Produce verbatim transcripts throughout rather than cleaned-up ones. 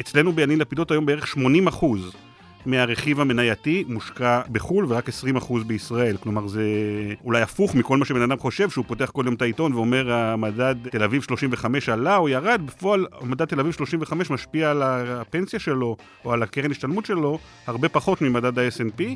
אצלנו ביניל לפידות היום בערך שמונים אחוז מהרכיב המנייתי מושקע בחול ורק עשרים אחוז בישראל. כלומר, זה אולי הפוך מכל מה שבן אדם חושב, שהוא פותח כל יום את העיתון ואומר, המדד תל אביב שלושים וחמש עלה או ירד. בפועל, המדד תל אביב שלושים וחמש משפיע על הפנסיה שלו או על הקרן השתלמות שלו הרבה פחות ממדד ה-אס אנד פי.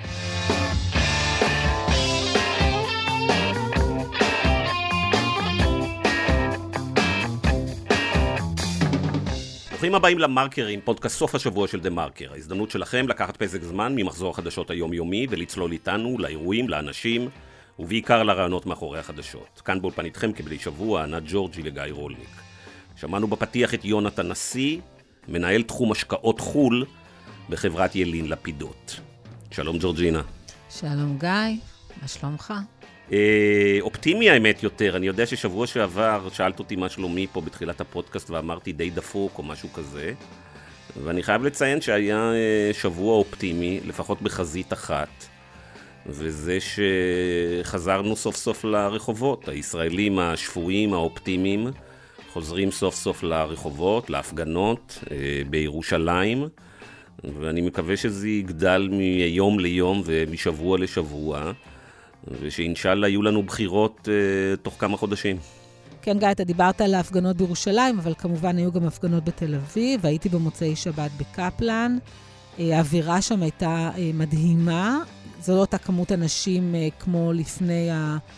ברוכים הבאים למרקרים, פודקאסט סוף השבוע של דה מרקר. ההזדמנות שלכם לקחת פסק זמן ממחזור החדשות היומיומי ולצלול איתנו לאירועים, לאנשים ובעיקר לרעיונות מאחורי החדשות. כאן באולפן איתכם כבדי שבוע, ענת ג'ורג'י לגיא רולניק. שמענו בפתיח את יונתן נשיא, מנהל תחום השקעות חול בחברת ילין לפידות. שלום ג'ורג'ינה. שלום גיא, מה שלומך? אופטימי האמת יותר, אני יודע ששבוע שעבר שאלת אותי מה שלומי פה בתחילת הפודקאסט ואמרתי די דפוק או משהו כזה, ואני חייב לציין שהיה שבוע אופטימי, לפחות בחזית אחת, וזה שחזרנו סוף סוף לרחובות. הישראלים השפויים, האופטימיים, חוזרים סוף סוף לרחובות, להפגנות בירושלים, ואני מקווה שזה יגדל מיום ליום ומשבוע לשבוע, ושאינשאללה יהיו לנו בחירות uh, תוך כמה חודשים. כן גיא, אתה דיברת על ההפגנות בירושלים, אבל כמובן היו גם הפגנות בתל אביב, והייתי במוצאי שבת בקפלן. האווירה שם הייתה uh, מדהימה, זו לא אותה כמות אנשים uh, כמו לפני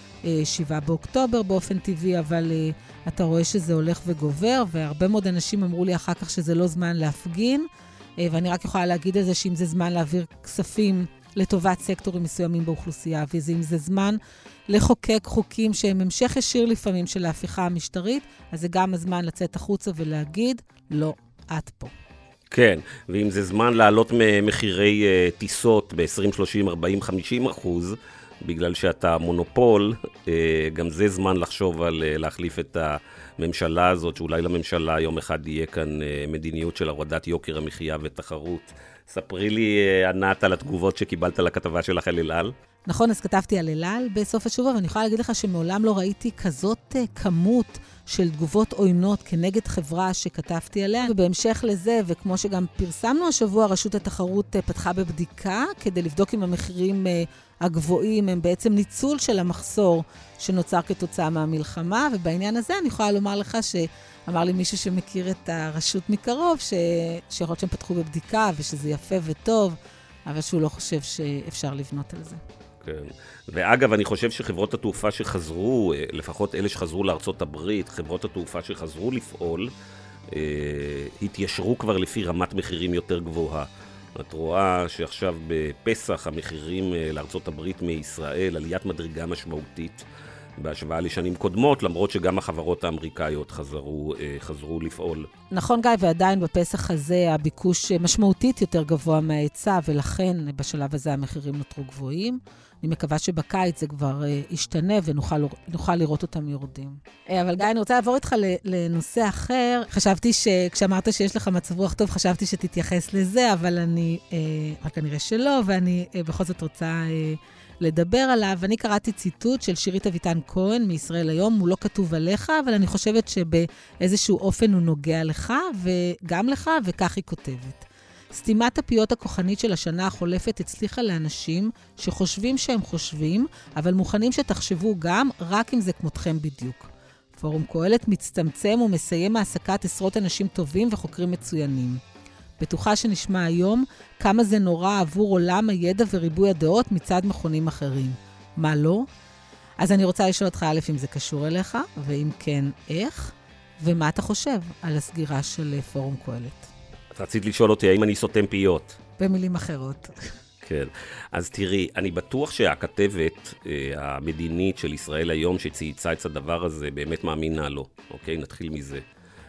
ה-שבעה באוקטובר באופן טבעי, אבל uh, אתה רואה שזה הולך וגובר, והרבה מאוד אנשים אמרו לי אחר כך שזה לא זמן להפגין, uh, ואני רק יכולה להגיד על זה שאם זה זמן להעביר כספים לטובת סקטורים מסוימים באוכלוסייה, ואם זה זמן לחוקק חוקים שהם המשך ישיר לפעמים של ההפיכה המשטרית, אז זה גם הזמן לצאת החוצה ולהגיד, לא, את פה. כן, ואם זה זמן לעלות ממחירי uh, טיסות ב-עשרים, שלושים, ארבעים, חמישים אחוז, בגלל שאתה מונופול, uh, גם זה זמן לחשוב על uh, להחליף את הממשלה הזאת, שאולי לממשלה יום אחד יהיה כאן uh, מדיניות של הורדת יוקר המחיה ותחרות. ספרי לי, ענת, על התגובות שקיבלת לכתבה שלך על אל על. נכון, אז כתבתי על אל על בסוף השבוע, ואני יכולה להגיד לך שמעולם לא ראיתי כזאת כמות של תגובות עוינות כנגד חברה שכתבתי עליה. ובהמשך לזה, וכמו שגם פרסמנו השבוע, רשות התחרות פתחה בבדיקה כדי לבדוק אם המחירים הגבוהים הם בעצם ניצול של המחסור שנוצר כתוצאה מהמלחמה, ובעניין הזה אני יכולה לומר לך ש... אמר לי מישהו שמכיר את הרשות מקרוב, ש... שיכול שהם פתחו בבדיקה ושזה יפה וטוב, אבל שהוא לא חושב שאפשר לבנות על זה. כן. ואגב, אני חושב שחברות התעופה שחזרו, לפחות אלה שחזרו לארצות הברית, חברות התעופה שחזרו לפעול, אה, התיישרו כבר לפי רמת מחירים יותר גבוהה. את רואה שעכשיו בפסח המחירים לארצות הברית מישראל, עליית מדרגה משמעותית, בהשוואה לשנים קודמות, למרות שגם החברות האמריקאיות חזרו, חזרו לפעול. נכון גיא, ועדיין בפסח הזה הביקוש משמעותית יותר גבוה מההיצע, ולכן בשלב הזה המחירים נותרו גבוהים. אני מקווה שבקיץ זה כבר ישתנה ונוכל לראות אותם יורדים. אבל גיא, אני רוצה לעבור איתך לנושא אחר. חשבתי שכשאמרת שיש לך מצב רוח טוב, חשבתי שתתייחס לזה, אבל אני, רק כנראה שלא, ואני בכל זאת רוצה לדבר עליו. אני קראתי ציטוט של שירית אביטן כהן מישראל היום, הוא לא כתוב עליך, אבל אני חושבת שבאיזשהו אופן הוא נוגע לך, וגם לך, וכך היא כותבת. סתימת הפיות הכוחנית של השנה החולפת הצליחה לאנשים שחושבים שהם חושבים, אבל מוכנים שתחשבו גם רק אם זה כמותכם בדיוק. פורום קהלת מצטמצם ומסיים העסקת עשרות אנשים טובים וחוקרים מצוינים. בטוחה שנשמע היום כמה זה נורא עבור עולם הידע וריבוי הדעות מצד מכונים אחרים. מה לא? אז אני רוצה לשאול אותך א' אם זה קשור אליך, ואם כן, איך? ומה אתה חושב על הסגירה של פורום קהלת? רצית לשאול אותי האם אני סותם פיות. במילים אחרות. כן. אז תראי, אני בטוח שהכתבת המדינית של ישראל היום שצייצה את הדבר הזה באמת מאמינה לו. אוקיי? נתחיל מזה.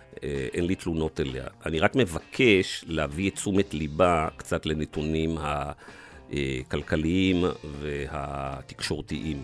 אין לי תלונות אליה. אני רק מבקש להביא את תשומת ליבה קצת לנתונים הכלכליים והתקשורתיים.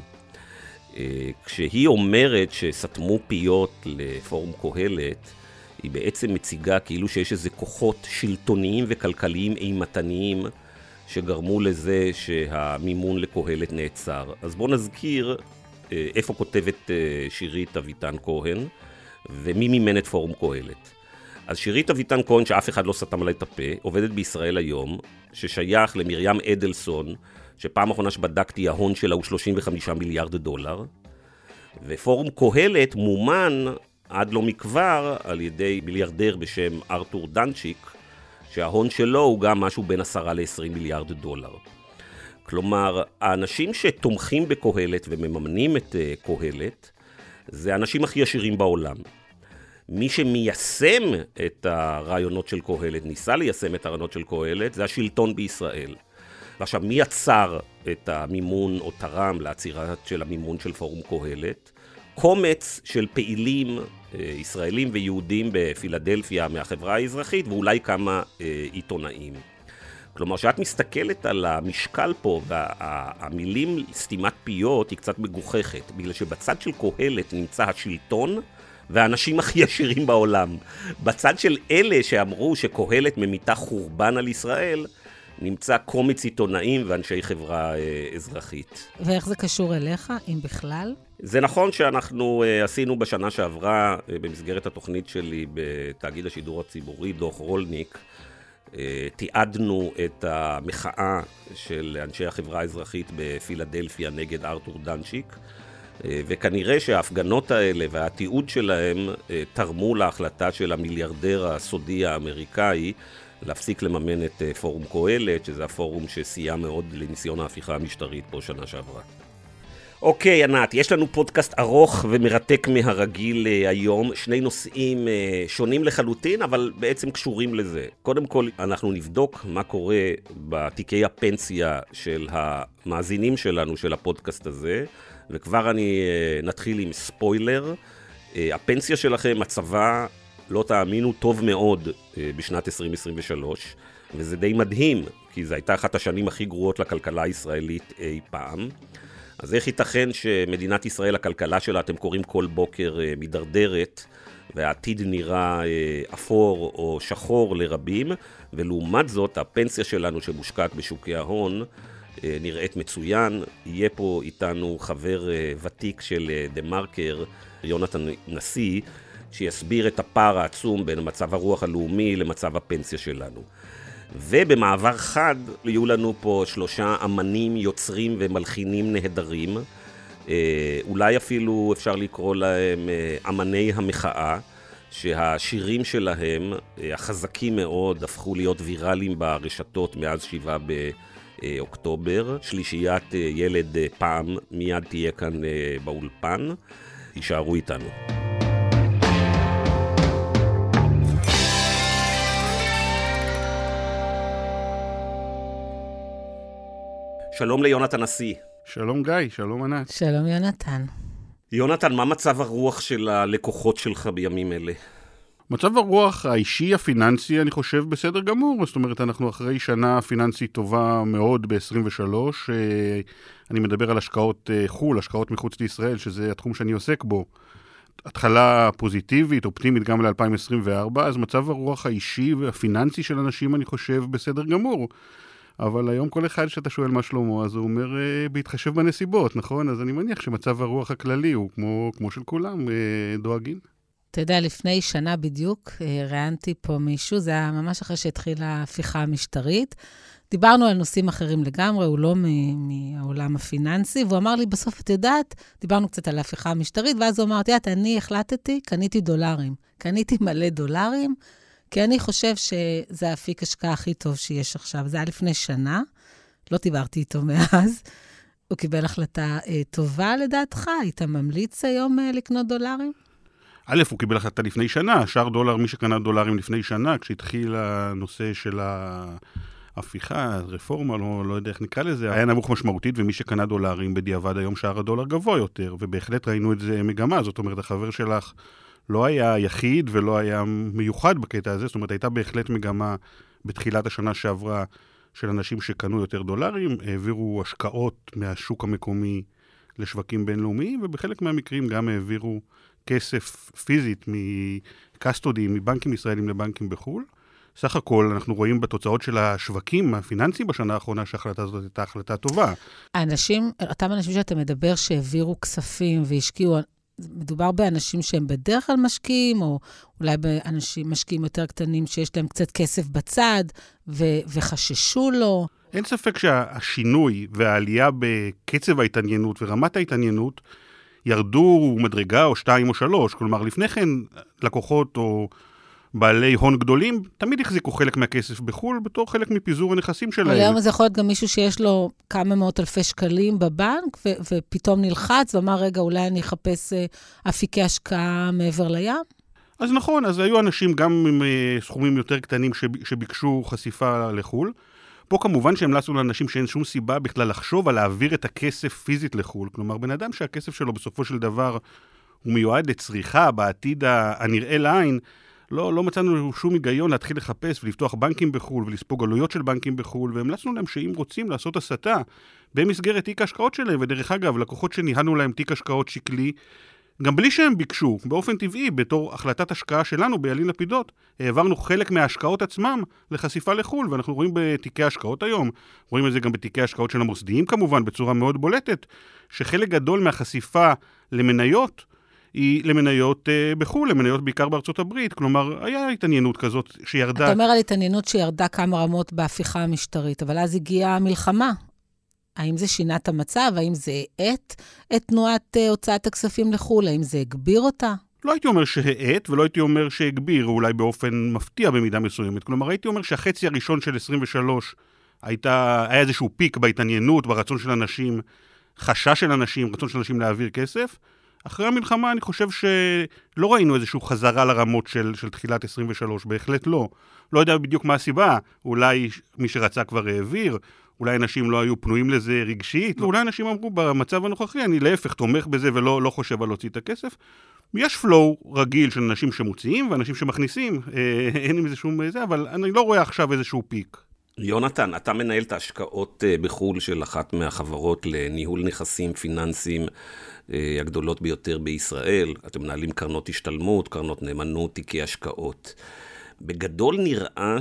כשהיא אומרת שסתמו פיות לפורום קהלת, היא בעצם מציגה כאילו שיש איזה כוחות שלטוניים וכלכליים אימתניים שגרמו לזה שהמימון לקהלת נעצר. אז בואו נזכיר איפה כותבת שירית אביטן כהן ומי מימן את פורום קהלת. אז שירית אביטן כהן, שאף אחד לא סתם עליי את הפה, עובדת בישראל היום, ששייך למרים אדלסון, שפעם האחרונה שבדקתי ההון שלה הוא שלושים וחמישה מיליארד דולר, ופורום קהלת מומן עד לא מכבר על ידי מיליארדר בשם ארתור דנצ'יק, שההון שלו הוא גם משהו בין עשרה לעשרים מיליארד דולר. כלומר, האנשים שתומכים בקהלת ומממנים את קהלת, זה האנשים הכי עשירים בעולם. מי שמיישם את הרעיונות של קהלת, ניסה ליישם את הרעיונות של קהלת, זה השלטון בישראל. ועכשיו, מי יצר את המימון או תרם לעצירה של המימון של פורום קהלת? קומץ של פעילים ישראלים ויהודים בפילדלפיה מהחברה האזרחית, ואולי כמה עיתונאים. כלומר, שאת מסתכלת על המשקל פה, והמילים סתימת פיות היא קצת מגוחכת, בגלל שבצד של קהלת נמצא השלטון, והאנשים הכי עשירים בעולם. בצד של אלה שאמרו שקהלת ממיתה חורבן על ישראל, נמצא קומץ עיתונאים ואנשי חברה אה, אזרחית. ואיך זה קשור אליך, אם בכלל? זה נכון שאנחנו אה, עשינו בשנה שעברה, אה, במסגרת התוכנית שלי בתאגיד השידור הציבורי, דוח רולניק, אה, תיעדנו את המחאה של אנשי החברה האזרחית בפילדלפיה נגד ארתור דנצ'יק, אה, וכנראה שההפגנות האלה והתיעוד שלהם אה, תרמו להחלטה של המיליארדר הסודי האמריקאי, להפסיק לממן את פורום קהלת, שזה הפורום שסייע מאוד לניסיון ההפיכה המשטרית פה שנה שעברה. אוקיי, ענת, יש לנו פודקאסט ארוך ומרתק מהרגיל היום, שני נושאים שונים לחלוטין, אבל בעצם קשורים לזה. קודם כל, אנחנו נבדוק מה קורה בתיקי הפנסיה של המאזינים שלנו של הפודקאסט הזה, וכבר אני נתחיל עם ספוילר. הפנסיה שלכם, הצבא, לא תאמינו, טוב מאוד בשנת עשרים עשרים ושלוש, וזה די מדהים, כי זו הייתה אחת השנים הכי גרועות לכלכלה הישראלית אי פעם. אז איך ייתכן שמדינת ישראל, הכלכלה שלה, אתם קוראים כל בוקר מדרדרת, והעתיד נראה אפור או שחור לרבים, ולעומת זאת, הפנסיה שלנו שמושקעת בשוקי ההון, נראית מצוין. יהיה פה איתנו חבר ותיק של דה מרקר, יונתן נשיא, שיסביר את הפער העצום בין מצב הרוח הלאומי למצב הפנסיה שלנו. ובמעבר חד יהיו לנו פה שלושה אמנים, יוצרים ומלחינים נהדרים, אולי אפילו אפשר לקרוא להם אמני המחאה, שהשירים שלהם, החזקים מאוד, הפכו להיות ויראליים ברשתות מאז שבעה באוקטובר. שלישיית ילד פעם מיד תהיה כאן באולפן. יישארו איתנו. שלום ליונתן נשיא. שלום גיא, שלום ענת. שלום יונתן. יונתן, מה מצב הרוח של הלקוחות שלך בימים אלה? מצב הרוח האישי הפיננסי, אני חושב, בסדר גמור. זאת אומרת, אנחנו אחרי שנה פיננסית טובה מאוד ב-עשרים ושלוש. אני מדבר על השקעות חול, השקעות מחוץ לישראל, שזה התחום שאני עוסק בו. התחלה פוזיטיבית, אופטימית גם ל-אלפיים עשרים וארבע, אז מצב הרוח האישי והפיננסי של אנשים, אני חושב, בסדר גמור. אבל היום כל אחד שאתה שואל מה שלמה, אז הוא אומר, בהתחשב בנסיבות, נכון? אז אני מניח שמצב הרוח הכללי הוא כמו, כמו של כולם, דואגים. אתה יודע, לפני שנה בדיוק, ראיינתי פה מישהו, זה היה ממש אחרי שהתחילה ההפיכה המשטרית. דיברנו על נושאים אחרים לגמרי, הוא לא מהעולם הפיננסי, והוא אמר לי, בסוף את יודעת, דיברנו קצת על ההפיכה המשטרית, ואז הוא אמר, תיאת, אני החלטתי, קניתי דולרים. קניתי מלא דולרים, כי אני חושב שזה האפיק השקעה הכי טוב שיש עכשיו. זה היה לפני שנה, לא דיברתי איתו מאז. הוא קיבל החלטה אה, טובה לדעתך, היית ממליץ היום אה, לקנות דולרים? א', הוא קיבל החלטה לפני שנה, שער דולר, מי שקנה דולרים לפני שנה, כשהתחיל הנושא של ההפיכה, רפורמה, לא, לא יודע איך נקרא לזה, היה נמוך משמעותית, ומי שקנה דולרים בדיעבד היום שער הדולר גבוה יותר, ובהחלט ראינו את זה מגמה, זאת אומרת, החבר שלך לא היה יחיד ולא היה מיוחד בקטע הזה, זאת אומרת, הייתה בהחלט מגמה בתחילת השנה שעברה של אנשים שקנו יותר דולרים, העבירו השקעות מהשוק המקומי לשווקים בינלאומיים, ובחלק מהמקרים גם העבירו כסף פיזית מקסטודים, מבנקים ישראלים לבנקים בחו"ל. סך הכל אנחנו רואים בתוצאות של השווקים הפיננסיים בשנה האחרונה שההחלטה הזאת הייתה החלטה טובה. האנשים, אותם אנשים שאתה מדבר שהעבירו כספים והשקיעו, מדובר באנשים שהם בדרך כלל משקיעים, או אולי באנשים משקיעים יותר קטנים שיש להם קצת כסף בצד, ו- וחששו לו. אין ספק שהשינוי והעלייה בקצב ההתעניינות ורמת ההתעניינות ירדו מדרגה או שתיים או שלוש. כלומר, לפני כן לקוחות או בעלי הון גדולים תמיד החזיקו חלק מהכסף בחול בתור חלק מפיזור הנכסים שלהם. אבל היום זה יכול להיות גם מישהו שיש לו כמה מאות אלפי שקלים בבנק, ו- ופתאום נלחץ ואמר, רגע, אולי אני אחפש אפיקי השקעה מעבר לים? אז נכון, אז היו אנשים גם עם סכומים יותר קטנים שביקשו חשיפה לחול. פה כמובן שהמלצנו לאנשים שאין שום סיבה בכלל לחשוב על להעביר את הכסף פיזית לחול. כלומר, בן אדם שהכסף שלו בסופו של דבר הוא מיועד לצריכה בעתיד הנראה לעין, לא, לא מצאנו שום היגיון להתחיל לחפש ולפתוח בנקים בחול ולספוג עלויות של בנקים בחול, והמלצנו להם שאם רוצים לעשות הסתה במסגרת תיק השקעות שלהם, ודרך אגב, לקוחות שניהלנו להם תיק השקעות שקלי, גם בלי שהם ביקשו, באופן טבעי, בתור החלטת השקעה שלנו בילין לפידות, העברנו חלק מההשקעות עצמם לחשיפה לחול, ואנחנו רואים בתיקי השקעות היום, רואים את זה גם בתיקי השקעות של המוסדיים כמובן, בצורה מאוד בולטת, שחלק גדול מהחשיפה למניות, היא למניות uh, בחול, למניות בעיקר בארצות הברית, כלומר, היה התעניינות כזאת שירדה... אתה אומר על התעניינות שירדה כמה רמות בהפיכה המשטרית, אבל אז הגיעה המלחמה. האם זה שינה את המצב? האם זה האט את תנועת uh, הוצאת הכספים לחול? האם זה הגביר אותה? לא הייתי אומר שהאט, ולא הייתי אומר שהגביר, אולי באופן מפתיע במידה מסוימת. כלומר, הייתי אומר שהחצי הראשון של עשרים ושלוש הייתה, היה איזשהו פיק בהתעניינות, ברצון של אנשים, חשש של אנשים, רצון של אנשים להעביר כסף. אחרי המלחמה אני חושב שלא ראינו איזשהו חזרה לרמות של, של תחילת עשרים ושלוש, בהחלט לא. לא יודע בדיוק מה הסיבה, אולי מי שרצה כבר העביר, אולי אנשים לא היו פנויים לזה רגשית, ואולי אנשים אמרו במצב הנוכחי, אני להפך תומך בזה ולא לא חושב על להוציא את הכסף. יש פלואו רגיל של אנשים שמוציאים ואנשים שמכניסים, אה, אין עם זה שום זה, אבל אני לא רואה עכשיו איזשהו פיק. יונתן, אתה מנהל את ההשקעות בחול של אחת מהחברות לניהול נכסים פיננסיים הגדולות ביותר בישראל. אתם מנהלים קרנות השתלמות, קרנות נאמנות, תיקי השקעות. בגדול נראה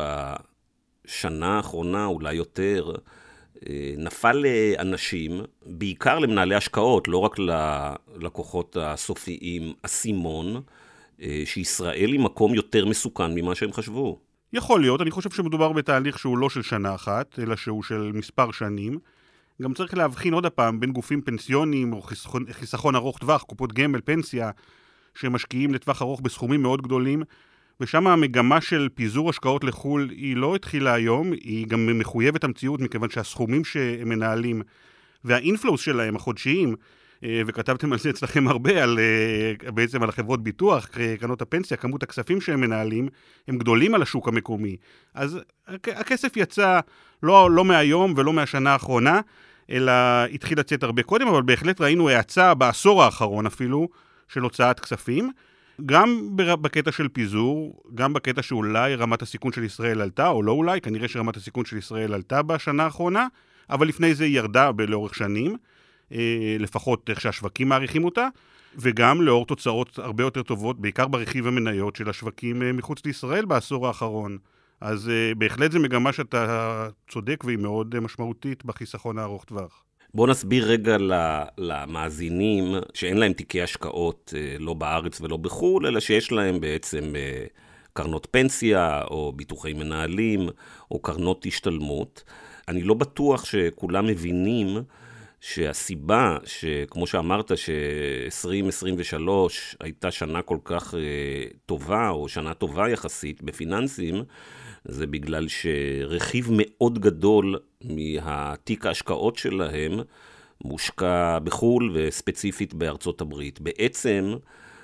שבשנה האחרונה, אולי יותר, נפל לאנשים, בעיקר למנהלי השקעות, לא רק ללקוחות הסופיים, אסימון, שישראל היא מקום יותר מסוכן ממה שהם חשבו. יכול להיות, אני חושב שמדובר בתהליך שהוא לא של שנה אחת, אלא שהוא של מספר שנים. גם צריך להבחין עוד הפעם בין גופים פנסיוניים או חיסכון, חיסכון ארוך טווח, קופות גמל, פנסיה, שמשקיעים לטווח ארוך בסכומים מאוד גדולים, ושם המגמה של פיזור השקעות לחול היא לא התחילה היום, היא גם מחויבת המציאות, מכיוון שהסכומים שהם מנהלים והאינפלוס שלהם, החודשיים, וכתבתם על זה אצלכם הרבה, על, בעצם על החברות ביטוח, קרנות הפנסיה, כמות הכספים שהם מנהלים, הם גדולים על השוק המקומי. אז הכסף יצא לא, לא מהיום ולא מהשנה האחרונה, אלא התחיל לצאת הרבה קודם, אבל בהחלט ראינו האצה בעשור האחרון אפילו, של הוצאת כספים, גם בקטע של פיזור, גם בקטע שאולי רמת הסיכון של ישראל עלתה, או לא אולי, כנראה שרמת הסיכון של ישראל עלתה בשנה האחרונה, אבל לפני זה היא ירדה לאורך שנים, לפחות איך שהשווקים מעריכים אותה, וגם לאור תוצאות הרבה יותר טובות, בעיקר ברכיב המניות של השווקים מחוץ לישראל בעשור האחרון. אז בהחלט זה מגמה שאתה צודק והיא מאוד משמעותית בחיסכון הארוך טווח. בואו נסביר רגע למאזינים שאין להם תיקי השקעות לא בארץ ולא בחול, אלא שיש להם בעצם קרנות פנסיה או ביטוחי מנהלים או קרנות השתלמות. אני לא בטוח שכולם מבינים שהסיבה שכמו שאמרת ש-עשרים עשרים ושלוש הייתה שנה כל כך טובה או שנה טובה יחסית בפיננסים, זה בגלל שרכיב מאוד גדול מהתיק ההשקעות שלהם מושקע בחול וספציפית בארצות הברית. בעצם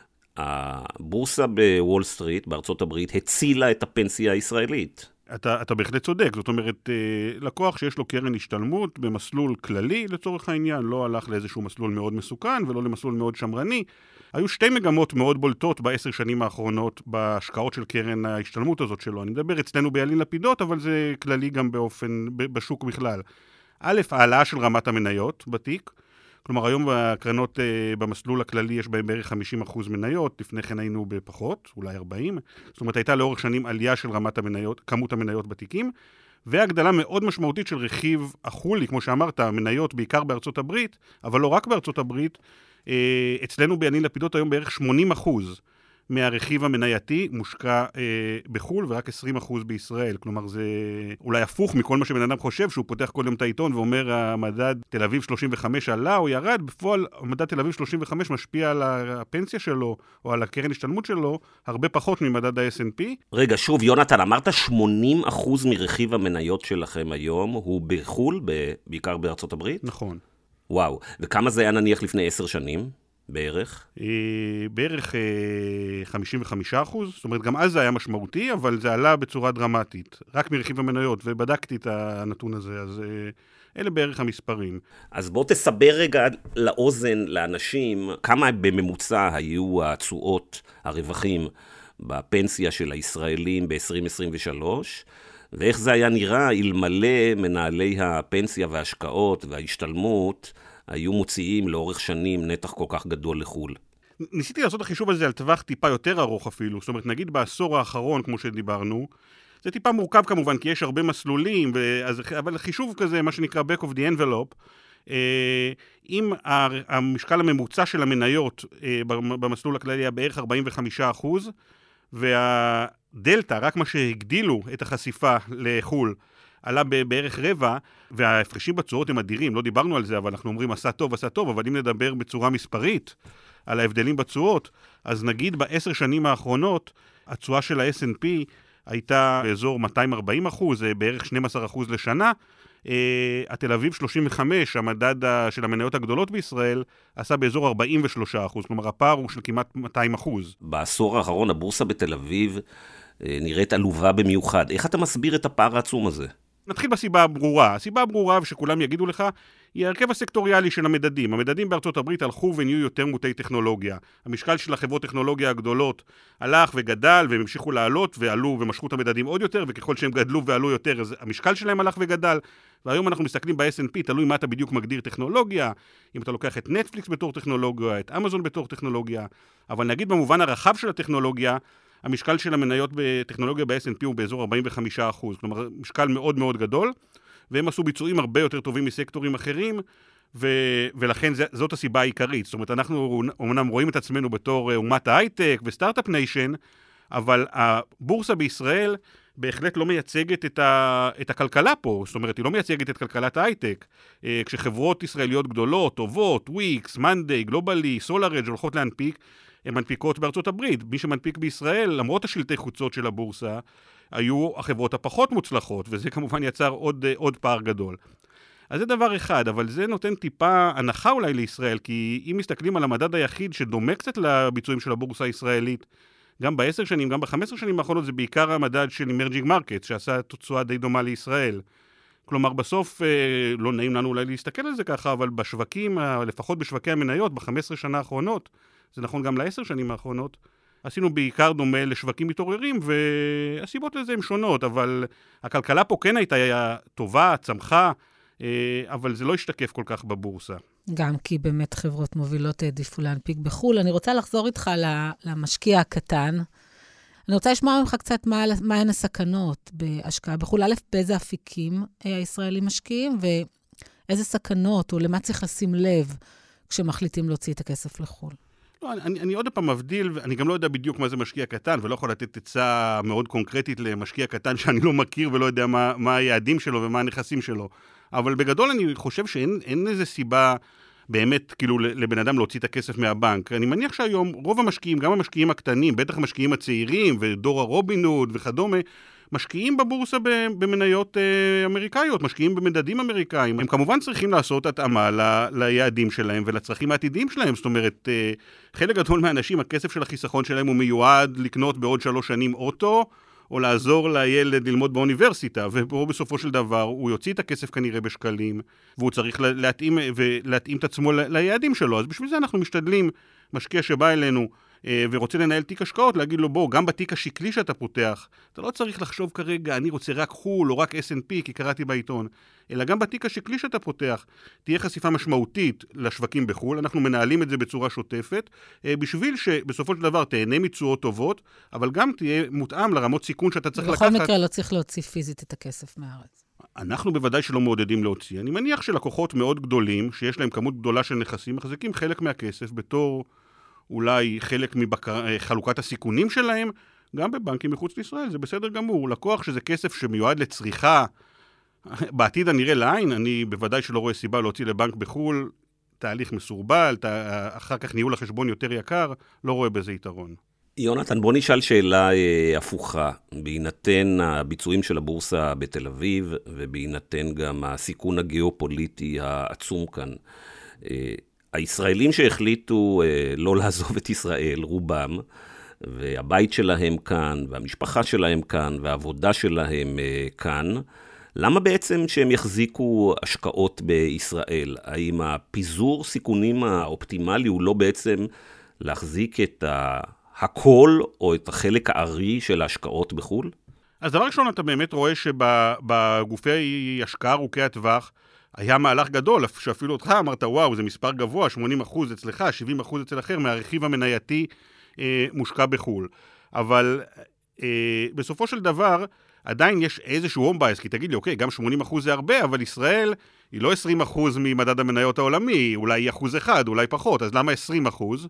הבורסה בוול סטריט בארצות הברית הצילה את הפנסיה הישראלית. אתה, אתה בהחלט צודק, זאת אומרת, לקוח שיש לו קרן השתלמות במסלול כללי לצורך העניין, לא הלך לאיזשהו מסלול מאוד מסוכן ולא למסלול מאוד שמרני. היו שתי מגמות מאוד בולטות בעשר שנים האחרונות בהשקעות של קרן ההשתלמות הזאת שלו. אני מדבר אצלנו בילין לפידות, אבל זה כללי גם באופן, בשוק בכלל. א', העלאה של רמת המניות בתיק, כלומר היום בקרנות במסלול הכללי יש בהם בערך חמישים אחוז מניות, לפני כן היינו בפחות, אולי ארבעים, זאת אומרת הייתה לאורך שנים עלייה של רמת המניות, כמות המניות בתיקים, והגדלה מאוד משמעותית של רכיב החולי, כמו שאמרת, המניות בעיקר בארצות הברית, אבל לא רק בארצות הברית, אצלנו בעני לפידות היום בערך שמונים אחוז מהרכיב המנייתי מושקע אה, בחול ורק עשרים אחוז בישראל. כלומר, זה אולי הפוך מכל מה שבן אדם חושב, שהוא פותח כל יום את העיתון ואומר, המדד תל אביב שלושים וחמש עלה או ירד. בפועל, המדד תל אביב שלושים וחמש משפיע על הפנסיה שלו או על הקרן השתלמות שלו, הרבה פחות ממדד ה-אס אנד פי. רגע, שוב, יונתן, אמרת שמונים אחוז מרכיב המניות שלכם היום הוא בחול, בעיקר בארצות הברית? נכון. וואו, וכמה זה היה נניח לפני עשר שנים? בערך? בערך חמישים וחמישה אחוז, זאת אומרת, גם אז זה היה משמעותי, אבל זה עלה בצורה דרמטית, רק מרכיב המניות, ובדקתי את הנתון הזה, אז אלה בערך המספרים. אז בוא תסבר רגע לאוזן לאנשים, כמה בממוצע היו התשואות, הרווחים, בפנסיה של הישראלים ב-עשרים עשרים ושלוש, ואיך זה היה נראה אלמלא מנהלי הפנסיה וההשקעות וההשתלמות, היו מוציאים לאורך שנים נתח כל כך גדול לחול. ניסיתי לעשות החישוב הזה על טווח טיפה יותר ארוך אפילו, זאת אומרת, נגיד בעשור האחרון, כמו שדיברנו, זה טיפה מורכב כמובן, כי יש הרבה מסלולים, ואז, אבל חישוב כזה, מה שנקרא back of the envelope, אם המשקל הממוצע של המניות במסלול הכללי היה בערך ארבעים וחמישה אחוז, והדלטה, רק מה שהגדילו את החשיפה לחול, עלה בערך רבע, וההפרשים בצורות הם אדירים, לא דיברנו על זה, אבל אנחנו אומרים עשה טוב, עשה טוב, אבל אם נדבר בצורה מספרית על ההבדלים בצורות, אז נגיד בעשר שנים האחרונות, התשואה של ה-אס אנד פי הייתה באזור מאתיים וארבעים אחוז, בערך שנים עשר אחוז לשנה, התל אביב שלושים וחמש, המדד של המניות הגדולות בישראל, עשה באזור ארבעים ושלושה אחוז, כלומר הפער הוא של כמעט מאתיים אחוז. בעשור האחרון הבורסה בתל אביב נראית עלובה במיוחד. איך אתה מסביר את הפער העצום הזה? נתחיל בסיבה הברורה. הסיבה הברורה, ושכולם יגידו לך, היא ההרכב הסקטוריאלי של המדדים. המדדים בארצות הברית הלכו ונהיו יותר מוטי טכנולוגיה. המשקל של החברות טכנולוגיה הגדולות הלך וגדל, והם המשיכו לעלות ועלו ומשכו את המדדים עוד יותר, וככל שהם גדלו ועלו יותר, אז המשקל שלהם הלך וגדל. והיום אנחנו מסתכלים ב-אס אנד פי, תלוי מה אתה בדיוק מגדיר טכנולוגיה, אם אתה לוקח את נטפליקס בתור טכנולוגיה, את אמזון בתור טכנולוגיה, אבל נגיד במובן הרחב של הטכנולוגיה, המשקל של המניות בטכנולוגיה ב-אס אנד פי הוא באזור ארבעים וחמישה אחוז, כלומר, משקל מאוד מאוד גדול, והם עשו ביצועים הרבה יותר טובים מסקטורים אחרים, ו- ולכן זה, זאת הסיבה העיקרית. זאת אומרת, אנחנו אומנם רואים את עצמנו בתור אומת ההייטק וסטארט-אפ ניישן, אבל הבורסה בישראל בהחלט לא מייצגת את, ה- את הכלכלה פה, זאת אומרת, היא לא מייצגת את כלכלת ההייטק. כשחברות ישראליות גדולות, טובות, וויקס, מנדיי, גלובלי, סולארג' הולכות להנפיק, הן מנפיקות בארצות הברית. מי שמנפיק בישראל, למרות השלטי חוצות של הבורסה, היו החברות הפחות מוצלחות, וזה כמובן יצר עוד, עוד פער גדול. אז זה דבר אחד, אבל זה נותן טיפה הנחה אולי לישראל, כי אם מסתכלים על המדד היחיד שדומה קצת לביצועים של הבורסה הישראלית, גם בעשר שנים, גם בחמש עשרה שנים האחרונות, זה בעיקר המדד של Emerging Markets, שעשה תוצאה די דומה לישראל. כלומר, בסוף, לא נעים לנו אולי להסתכל על זה ככה, אבל בשווקים, לפחות בשווקי המניות, ב-חמש עשרה שנה האחרונות, זה נכון גם לעשר שנים האחרונות, עשינו בעיקר דומה לשווקים מתעוררים, והסיבות לזה הן שונות, אבל הכלכלה פה כן הייתה טובה, צמחה, אבל זה לא השתקף כל כך בבורסה. גם כי באמת חברות מובילות העדיפו להנפיק בחו"ל. אני רוצה לחזור איתך למשקיע הקטן. אני רוצה לשמוע ממך קצת מה, מהן הסכנות בהשקעה בחו"ל. א', באיזה אפיקים הישראלים משקיעים, ואיזה סכנות, או למה צריך לשים לב כשמחליטים להוציא את הכסף לחו"ל. לא, אני, אני עוד פעם מבדיל, ואני גם לא יודע בדיוק מה זה משקיע קטן, ולא יכול לתת עצה מאוד קונקרטית למשקיע קטן שאני לא מכיר ולא יודע מה, מה היעדים שלו ומה הנכסים שלו. אבל בגדול אני חושב שאין אין איזה סיבה באמת כאילו לבן אדם להוציא את הכסף מהבנק. אני מניח שהיום רוב המשקיעים, גם המשקיעים הקטנים, בטח המשקיעים הצעירים ודור הרובין הוד וכדומה, משקיעים בבורסה במניות אה, אמריקאיות, משקיעים במדדים אמריקאים. הם כמובן צריכים לעשות התאמה ל, ליעדים שלהם ולצרכים העתידיים שלהם. זאת אומרת, אה, חלק גדול מהאנשים, הכסף של החיסכון שלהם הוא מיועד לקנות בעוד שלוש שנים אוטו, או לעזור לילד ללמוד באוניברסיטה, ופה בסופו של דבר הוא יוציא את הכסף כנראה בשקלים, והוא צריך להתאים, ולהתאים את עצמו ליעדים שלו. אז בשביל זה אנחנו משתדלים, משקיע שבא אלינו, ורוצה לנהל תיק השקעות, להגיד לו, בוא, גם בתיק השקלי שאתה פותח, אתה לא צריך לחשוב כרגע, אני רוצה רק חול או רק אס אנד פי, כי קראתי בעיתון, אלא גם בתיק השקלי שאתה פותח, תהיה חשיפה משמעותית לשווקים בחול, אנחנו מנהלים את זה בצורה שוטפת, בשביל שבסופו של דבר תהנה מתשואות טובות, אבל גם תהיה מותאם לרמות סיכון שאתה צריך לקחת. בכל מקרה לא צריך להוציא פיזית את הכסף מהארץ. אנחנו בוודאי שלא מעודדים להוציא. אני מניח שלקוחות מאוד גדולים, שיש להם כמות גדולה של נכסים, מחזיקים חלק מהכסף בתור אולי חלק מחלוקת הסיכונים שלהם, גם בבנקים מחוץ לישראל, זה בסדר גמור. לקוח שזה כסף שמיועד לצריכה, בעתיד הנראה לעין, אני בוודאי שלא רואה סיבה להוציא לבנק בחול, תהליך מסורבל, אחר כך ניהול החשבון יותר יקר, לא רואה בזה יתרון. יונתן, בוא נשאל שאלה אה, הפוכה, בהינתן הביצועים של הבורסה בתל אביב, ובהינתן גם הסיכון הגיאופוליטי העצום כאן. אה, הישראלים שהחליטו אה, לא לעזוב את ישראל, רובם, והבית שלהם כאן, והמשפחה שלהם כאן, והעבודה שלהם אה, כאן, למה בעצם שהם יחזיקו השקעות בישראל? האם הפיזור סיכונים האופטימלי הוא לא בעצם להחזיק את ה... הכל או את החלק הארי של ההשקעות בחול? אז דבר ראשון, אתה באמת רואה שבגופי השקעה ארוכי הטווח היה מהלך גדול, שאפילו אותך אמרת, וואו, זה מספר גבוה, שמונים אחוז אצלך, שבעים אחוז אצל אחר, מהרכיב המנייתי אה, מושקע בחול. אבל אה, בסופו של דבר, עדיין יש איזשהו הום בייס, כי תגיד לי, אוקיי, גם שמונים אחוז זה הרבה, אבל ישראל היא לא עשרים אחוז ממדד המניות העולמי, אולי אחוז אחד, אולי פחות, אז למה עשרים אחוז?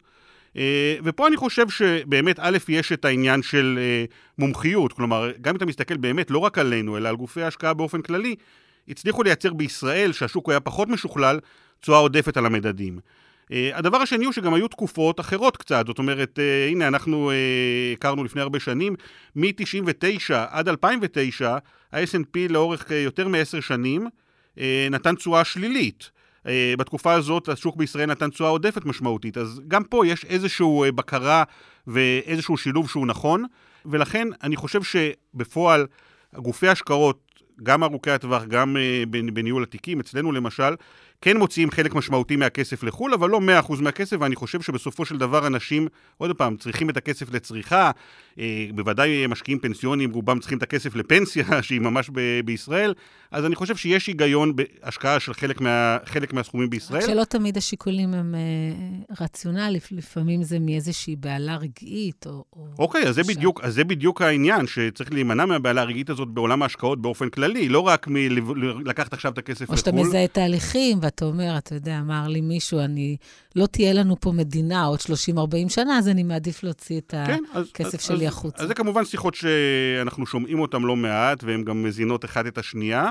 ופה אני חושב שבאמת א' יש את העניין של מומחיות, כלומר, גם אם אתה מסתכל באמת לא רק עלינו, אלא על גופי ההשקעה באופן כללי, הצליחו לייצר בישראל, שהשוק היה פחות משוכלל, תשואה עודפת על המדדים. הדבר השני הוא שגם היו תקופות אחרות קצת, זאת אומרת, הנה אנחנו הכרנו לפני הרבה שנים, מ-תשעים ותשע עד אלפיים ותשע, ה-אס אנד פי לאורך יותר מעשר שנים, נתן תשואה שלילית. בתקופה הזאת השוק בישראל נתן תשואה עודפת משמעותית, אז גם פה יש איזשהו בקרה ואיזשהו שילוב שהוא נכון, ולכן אני חושב שבפועל גופי השקעות, גם ארוכי הטווח, גם בניהול התיקים, אצלנו למשל, כן מוציאים חלק משמעותי מהכסף לחול, אבל לא מאה אחוז מהכסף, ואני חושב שבסופו של דבר אנשים, עוד פעם, צריכים את הכסף לצריכה, בוודאי משקיעים פנסיונים, רובם צריכים את הכסף לפנסיה, שהיא ממש ב- בישראל, אז אני חושב שיש היגיון בהשקעה של חלק, מה, חלק מהסכומים בישראל. שלא תמיד השיקולים הם רציונליים, לפעמים זה מאיזושהי בעלה רגעית, או... אוקיי, אז זה, בדיוק, אז זה בדיוק העניין, שצריך להימנע מהבעלה הרגעית הזאת בעולם ההשקעות באופן כללי, לא רק מלקחת עכשיו את הכסף לחול. או שאתה מזהה תהליכים, ואתה אומר, אתה יודע, אמר לי מישהו, אני, לא תהיה לנו פה מדינה עוד שלושים ארבעים שנה, אז אני מעדיף להוציא את כן, הכסף אז, שלי אז, החוצה. אז זה כמובן שיחות שאנחנו שומעים אותם לא מעט, והן גם מזינות אחד את השנייה,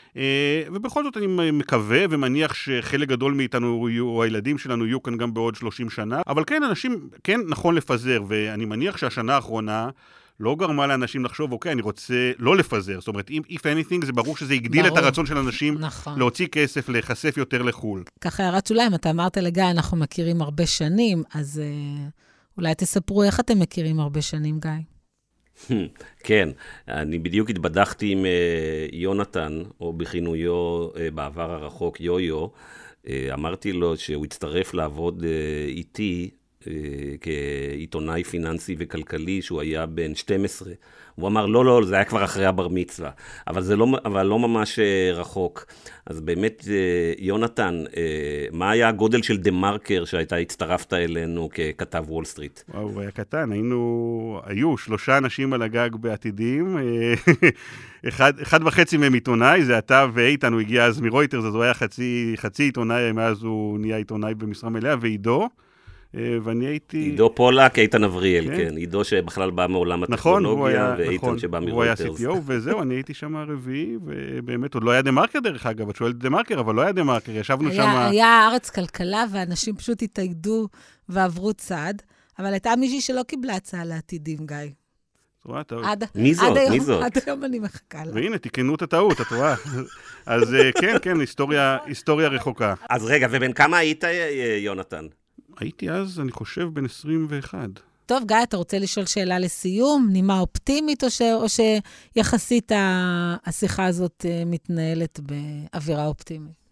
ובכל זאת אני מקווה ומניח שחלק גדול מאיתנו, או הילדים שלנו, יהיו כאן גם בעוד שלושים שנה, אבל כן, אנשים, כן נכון לפזר, ואני מניח שהשנה האחרונה, לא גרמה לאנשים לחשוב, אוקיי, אני רוצה לא לפזר. זאת אומרת, if anything, זה ברור שזה הגדיל ברור. את הרצון של אנשים נכון. להוציא כסף, להיחשף יותר לחול. ככה הערת שוליים, אתה אמרת לגיא, אנחנו מכירים הרבה שנים, אז אה, אולי תספרו איך אתם מכירים הרבה שנים, גיא. כן, אני בדיוק התבדחתי עם אה, יונתן, או בכינויו אה, בעבר הרחוק, יו-יו, אה, אמרתי לו שהוא יצטרף לעבוד אה, איתי, כעיתונאי פיננסי וכלכלי, שהוא היה בן שתים עשרה. הוא אמר, לא, לא, זה היה כבר אחרי הבר מצווה. אבל זה לא, אבל לא ממש רחוק. אז באמת, יונתן, מה היה הגודל של דה מרקר שהייתה הצטרפת אלינו ככתב וול סטריט? וואו, הוא היה קטן. היינו, היו שלושה אנשים על הגג בעתידים. אחד, אחד וחצי מהם עיתונאי, זה אתה ואיתן, הוא הגיע אז מרויטרס, אז הוא היה חצי, חצי עיתונאי, מאז הוא נהיה עיתונאי במשרה מלאה, ועידו. ואני הייתי... עידו פולק, איתן אבריאל, כן. כן. עידו שבכלל בא מעולם הטכנולוגיה, ואיתן נכון, שבא מרויטרס. הוא היה סי טי או, וזהו, אני הייתי שם הרביעי, ובאמת עוד לא היה דה מרקר דרך אגב, את שואלת דה מרקר, אבל לא היה דה מרקר, ישבנו היה, שם... היה ארץ כלכלה, ואנשים פשוט התאגדו ועברו צעד, אבל הייתה מישהי שלא קיבלה הצעה לעתידים, גיא. עד, מי זאת? עד היום, מי זאת? עד היום אני מחכה לה. והנה, תיקנו את הטעות, את רואה. אז כן, כן, היסטוריה, היסטוריה רחוקה. אז רגע, ובין כמה היית, יונתן? הייתי אז, אני חושב, בן עשרים ואחת. טוב, גיא, אתה רוצה לשאול שאלה לסיום? נימה אופטימית, או, ש... או שיחסית השיחה הזאת מתנהלת באווירה אופטימית?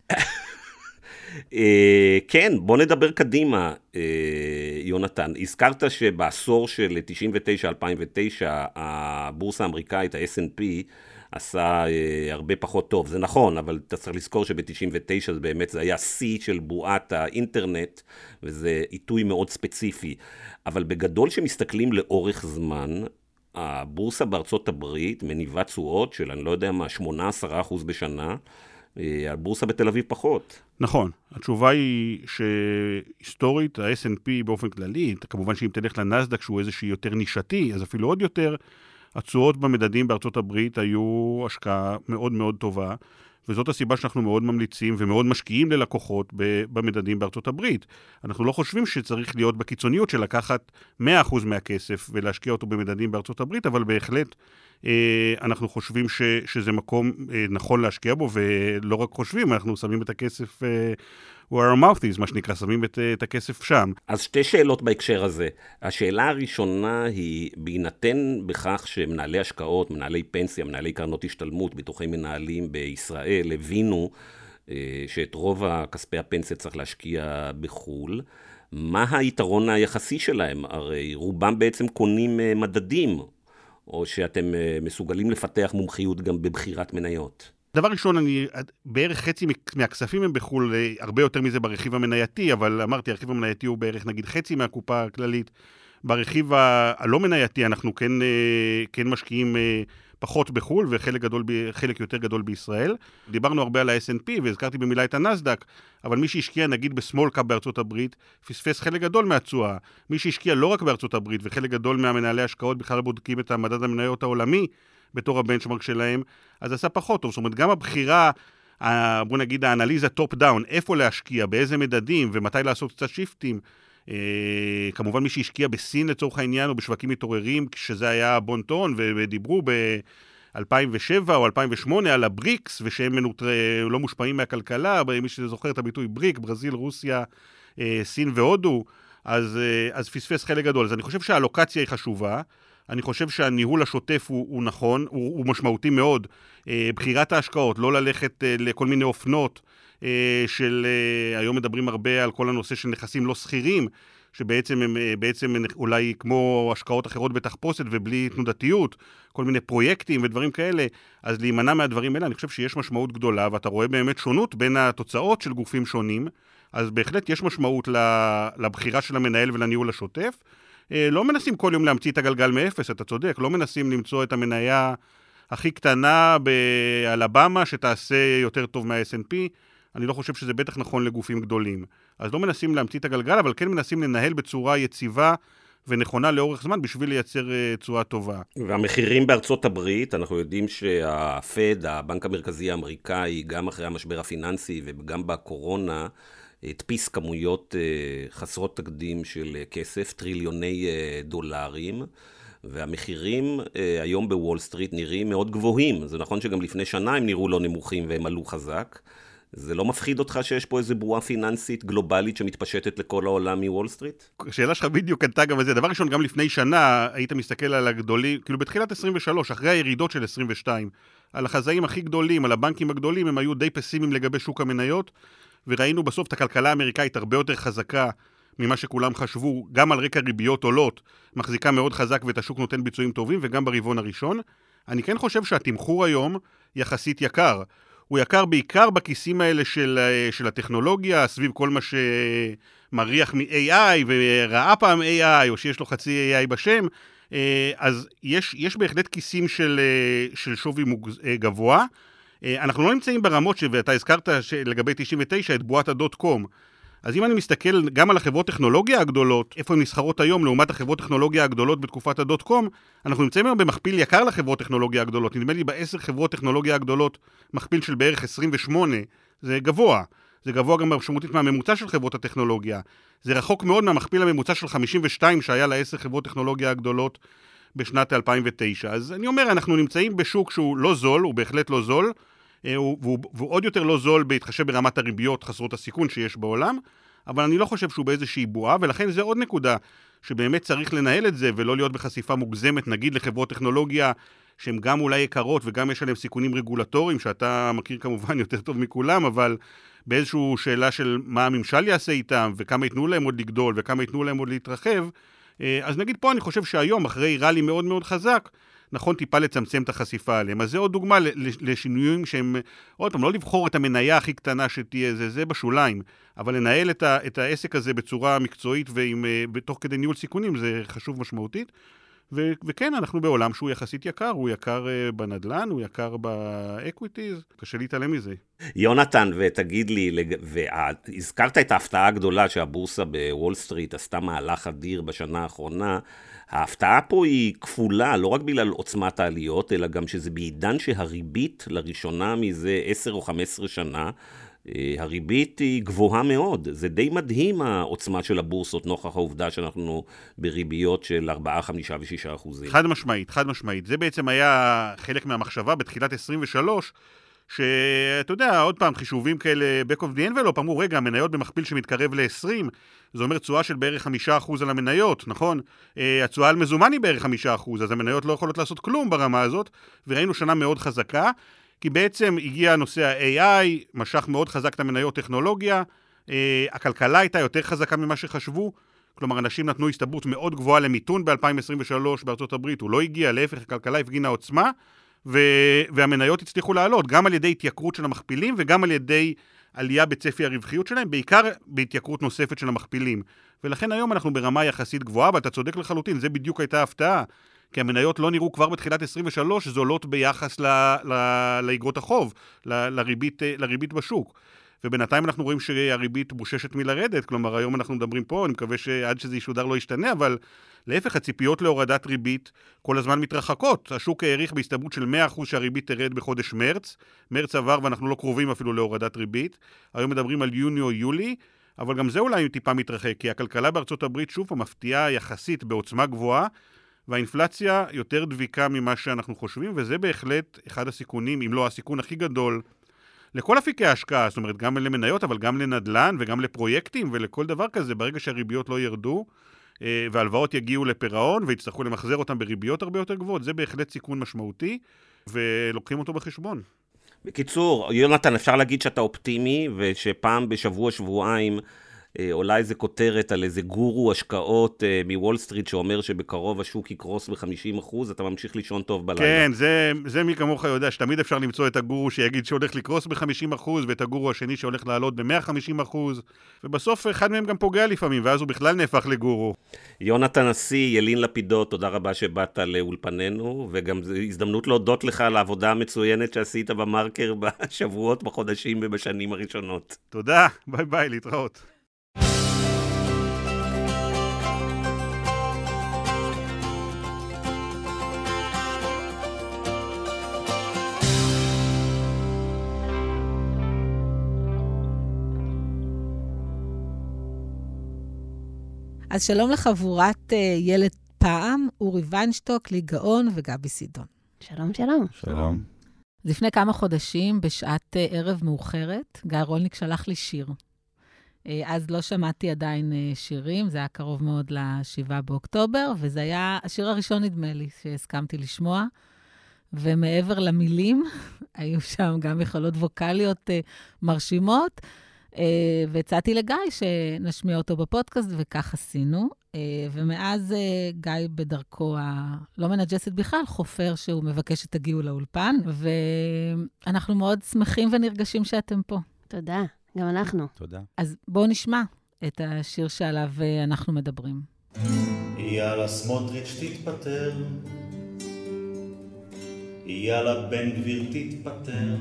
כן, בוא נדבר קדימה, יונתן. הזכרת שבעשור של תשעים ותשע עד אלפיים ותשע, הבורסה האמריקאית, ה-אס אנד פי, עשה הרבה פחות טוב. זה נכון, אבל אתה צריך לזכור שב-תשעים ותשע זה באמת, זה היה שיא של בועת האינטרנט, וזה עיתוי מאוד ספציפי. אבל בגדול שמסתכלים לאורך זמן, הבורסה בארצות הברית מניבה תשואות של, אני לא יודע מה, שמונה עשרה אחוז בשנה, הבורסה בתל אביב פחות. נכון. התשובה היא שהיסטורית, ה-אס אנד פי באופן כללי, כמובן שאם תלך לנסדק שהוא איזושהי יותר נישתי, אז אפילו עוד יותר, התשואות במדדים בארצות הברית היו השקעה מאוד מאוד טובה, וזאת הסיבה שאנחנו מאוד ממליצים ומאוד משקיעים ללקוחות במדדים בארצות הברית. אנחנו לא חושבים שצריך להיות בקיצוניות של לקחת מאה אחוז מהכסף ולהשקיע אותו במדדים בארצות הברית, אבל בהחלט אנחנו חושבים ש, שזה מקום נכון להשקיע בו, ולא רק חושבים, אנחנו שמים את הכסף where our mouth is, מה שנקרא, שמים את, את הכסף שם. אז שתי שאלות בהקשר הזה. השאלה הראשונה היא, בהינתן בכך שמנהלי השקעות, מנהלי פנסיה, מנהלי קרנות השתלמות, ביטוחי מנהלים בישראל, הבינו שאת רוב הכספי הפנסיה צריך להשקיע בחול, מה היתרון היחסי שלהם? הרי רובם בעצם קונים מדדים, או שאתם מסוגלים לפתח מומחיות גם בבחירת מניות? דבר ראשון, אני, בערך חצי מהכספים הם בחול, הרבה יותר מזה ברכיב המנייתי, אבל אמרתי, הרכיב המנייתי הוא בערך נגיד חצי מהקופה הכללית. ברכיב הלא מנייתי אנחנו כן, כן משקיעים פחות בחול, וחלק גדול, חלק יותר גדול בישראל. דיברנו הרבה על ה-אס אנד פי, והזכרתי במילה את הנסדק, אבל מי שהשקיע נגיד בסמול קאפ בארצות הברית, פספס חלק גדול מהתשואה. מי שהשקיע לא רק בארצות הברית, וחלק גדול מהמנהלי השקעות בכלל בודקים את המדד המניות העולמי, בתור הבנצ'מרק שלהם, אז עשה פחות טוב. זאת אומרת, גם הבחירה, בוא נגיד, האנליזה טופ דאון, איפה להשקיע, באיזה מדדים, ומתי לעשות קצת שיפטים, כמובן מי שהשקיע בסין לצורך העניין, או בשווקים מתעוררים, כשזה היה בונטון, ודיברו ב-אלפיים ושבע או אלפיים ושמונה על הבריקס, ושהם לא מושפעים מהכלכלה, מי שזוכר את הביטוי בריק, ברזיל, רוסיה, סין והודו, אז, אז פספס חלק גדול. אז אני חושב שהלוקציה היא חשובה, אני חושב שהניהול השוטף הוא, הוא נכון, הוא, הוא משמעותי מאוד. בחירת ההשקעות, לא ללכת לכל מיני אופנות, של, היום מדברים הרבה על כל הנושא של נכסים לא סחירים, שבעצם הם, בעצם הם אולי כמו השקעות אחרות בתחפושת ובלי תנודתיות, כל מיני פרויקטים ודברים כאלה, אז להימנע מהדברים האלה, אני חושב שיש משמעות גדולה, ואתה רואה באמת שונות בין התוצאות של גופים שונים, אז בהחלט יש משמעות לבחירה של המנהל ולניהול השוטף. לא מנסים כל יום להמציא את הגלגל מאפס, אתה צודק, לא מנסים למצוא את המניה הכי קטנה באלבמה שתעשה יותר טוב מה-אס אנד פי, אני לא חושב שזה בטח נכון לגופים גדולים. אז לא מנסים להמציא את הגלגל, אבל כן מנסים לנהל בצורה יציבה ונכונה לאורך זמן בשביל לייצר צורה טובה. והמחירים בארצות הברית, אנחנו יודעים שהפד, הבנק המרכזי האמריקאי, גם אחרי המשבר הפיננסי וגם בקורונה, הדפיס כמויות חסרות תקדים של כסף, טריליוני דולרים, והמחירים היום בוול סטריט נראים מאוד גבוהים. זה נכון שגם לפני שנה הם נראו לא נמוכים והם עלו חזק. זה לא מפחיד אותך שיש פה איזו בועה פיננסית גלובלית שמתפשטת לכל העולם מוול סטריט? השאלה שלך בדיוק ענתה גם על זה. דבר ראשון, גם לפני שנה היית מסתכל על הגדולים, כאילו בתחילת עשרים ושלוש, אחרי הירידות של עשרים ושתיים, על החזאים הכי גדולים, על הבנקים הגדולים, הם היו די פסימיים לגבי שוק המניות, וראינו בסוף את הכלכלה האמריקאית הרבה יותר חזקה ממה שכולם חשבו, גם על רקע ריביות עולות, מחזיקה מאוד חזק ואת השוק נותן ביצועים טובים, וגם ברבעון הראשון. אני כן חושב שהתמחור היום יחסית יקר. הוא יקר בעיקר בכיסים האלה של, של הטכנולוגיה, סביב כל מה שמריח מ-איי איי, וראה פעם איי איי, או שיש לו חצי איי איי בשם, אז יש, יש בהחלט כיסים של, של שווי גבוה. אנחנו לא נמצאים ברמות, ואתה הזכרת לגבי תשעים ותשע, את בועת הדוט קום. אז אם אני מסתכל גם על החברות טכנולוגיה הגדולות, איפה הן נסחרות היום לעומת החברות טכנולוגיה הגדולות בתקופת הדוט קום, אנחנו נמצאים היום במכפיל יקר לחברות טכנולוגיה הגדולות. נדמה לי בעשר חברות טכנולוגיה הגדולות, מכפיל של בערך עשרים ושמונה, זה גבוה. זה גבוה גם משמעותית מהממוצע של חברות הטכנולוגיה. זה רחוק מאוד מהמכפיל הממוצע של חמישים ושתיים שהיה לעשר חברות טכנולוגיה הגדולות בשנת אלפיים ותשע. אז אני אומר, אנחנו נמצאים בשוק שהוא לא זול, הוא בהחלט לא זול, והוא, והוא עוד יותר לא זול בהתחשב ברמת הריביות חסרות הסיכון שיש בעולם, אבל אני לא חושב שהוא באיזושהי בועה, ולכן זה עוד נקודה שבאמת צריך לנהל את זה, ולא להיות בחשיפה מוגזמת, נגיד לחברות טכנולוגיה, שהן גם אולי יקרות, וגם יש עליהן סיכונים רגולטוריים, שאתה מכיר כמובן יותר טוב מכולם, אבל באיזושהי שאלה של מה הממשל יעשה איתם, וכמה ייתנו להם עוד לגדול, וכמה ייתנו להם עוד להתרחב, אז נגיד פה אני חושב שהיום, אחרי רלי מאוד מאוד חזק, נכון טיפה לצמצם את החשיפה עליהם. אז זה עוד דוגמה לשינויים שהם, עוד פעם, לא לבחור את המניה הכי קטנה שתהיה, זה, זה בשוליים, אבל לנהל את, ה, את העסק הזה בצורה מקצועית ועם, בתוך כדי ניהול סיכונים, זה חשוב משמעותית. ו- וכן, אנחנו בעולם שהוא יחסית יקר, הוא יקר uh, בנדלן, הוא יקר באקוויטיז, קשה להתעלם מזה. יונתן, ותגיד לי, והזכרת את ההפתעה הגדולה שהבורסה בוול סטריט עשתה מהלך אדיר בשנה האחרונה, ההפתעה פה היא כפולה, לא רק בגלל עוצמת העליות, אלא גם שזה בעידן שהריבית לראשונה מזה עשר או חמש עשרה שנה, הריבית היא גבוהה מאוד. זה די מדהים העוצמה של הבורסות, נוכח העובדה שאנחנו בריביות של ארבעה, חמישה ושישה אחוזים. חד משמעית, חד משמעית. זה בעצם היה חלק מהמחשבה בתחילת עשרים ושלוש, שאתה יודע, עוד פעם, חישובים כאלה, back of the envelope, אמרו, רגע, המניות במכפיל שמתקרב ל-עשרים, זה אומר תשואה של בערך חמישה אחוז על המניות, נכון? התשואה על מזומן היא בערך חמישה אחוז, אז המניות לא יכולות לעשות כלום ברמה הזאת, וראינו שנה מאוד חזקה, כי בעצם הגיע הנושא ה-איי איי, משך מאוד חזק את המניות טכנולוגיה, הכלכלה הייתה יותר חזקה ממה שחשבו, כלומר, אנשים נתנו הסתברות מאוד גבוהה למיתון ב-אלפיים עשרים ושלוש בארצות הברית, הוא לא הגיע, להפך, הכלכלה הפגינה עוצמה, ו- והמניות הצליחו לעלות, גם על ידי התייקרות של המכפילים, וגם על ידי עלייה בצפי הרווחיות שלהם, בעיקר בהתייקרות נוספת של המכפילים. ולכן היום אנחנו ברמה יחסית גבוהה, ואתה צודק לחלוטין, זה בדיוק הייתה הפתעה, כי המניות לא נראו כבר בתחילת עשרים ושלוש, זולות ביחס ל- ל- לאגרות החוב, ל- לריבית, לריבית בשוק. ובינתיים אנחנו רואים שהריבית בוששת מלרדת, כלומר היום אנחנו מדברים פה, אני מקווה שעד שזה ישודר לא ישתנה, אבל להפך, הציפיות להורדת ריבית כל הזמן מתרחקות. השוק העריך בהסתברות של מאה אחוז שהריבית תרד בחודש מרץ, מרץ עבר ואנחנו לא קרובים אפילו להורדת ריבית, היום מדברים על יוני או יולי, אבל גם זה אולי טיפה מתרחק, כי הכלכלה בארצות הברית שוב מפתיעה יחסית בעוצמה גבוהה, והאינפלציה יותר דביקה ממה שאנחנו חושבים, וזה בהחלט אחד הסיכונים, אם לא הסיכון הכי גדול, לכל אפיקי ההשקעה, זאת אומרת, גם למניות, אבל גם לנדלן וגם לפרויקטים ולכל דבר כזה, ברגע שהריביות לא ירדו, והלוואות יגיעו לפירעון ויצטרכו למחזר אותם בריביות הרבה יותר גבוהות, זה בהחלט סיכון משמעותי, ולוקחים אותו בחשבון. בקיצור, יונתן, אפשר להגיד שאתה אופטימי, ושפעם בשבוע, שבועיים, עולה איזה כותרת על איזה גורו השקעות מוול סטריט שאומר שבקרוב השוק יקרוס ב-חמישים אחוז, אתה ממשיך לישון טוב בלילה. כן, זה, זה מי כמוך יודע, שתמיד אפשר למצוא את הגורו שיגיד שהולך לקרוס ב-חמישים אחוז, ואת הגורו השני שהולך לעלות ב-מאה וחמישים אחוז, ובסוף אחד מהם גם פוגע לפעמים, ואז הוא בכלל נהפך לגורו. יונתן נשיא, ילין לפידות, תודה רבה שבאת לאולפנינו, וגם זו הזדמנות להודות לך על העבודה המצוינת שעשית במרקר בשבועות, בחודשים ובשנים הראשונות. תודה, ביי ביי, להתראות. אז שלום לחבורת uh, ילד פעם, אורי ויינשטוק, לי גאון וגבי סידון. שלום, שלום. שלום. לפני כמה חודשים, בשעת uh, ערב מאוחרת, גיא רולניק שלח לי שיר. Uh, אז לא שמעתי עדיין uh, שירים, זה היה קרוב מאוד לשבעה באוקטובר, וזה היה השיר הראשון, נדמה לי, שהסכמתי לשמוע. ומעבר למילים, היו שם גם יכולות ווקליות uh, מרשימות, Uh, והצעתי לגיא שנשמיע אותו בפודקאסט, וכך עשינו. Uh, ומאז uh, גיא בדרכו הלא מנג'סת בכלל, חופר שהוא מבקש שתגיעו לאולפן, ואנחנו מאוד שמחים ונרגשים שאתם פה. תודה, גם אנחנו. תודה. אז בואו נשמע את השיר שעליו uh, אנחנו מדברים. יאללה סמוטריץ' תתפטר, יאללה בן גביר תתפטר,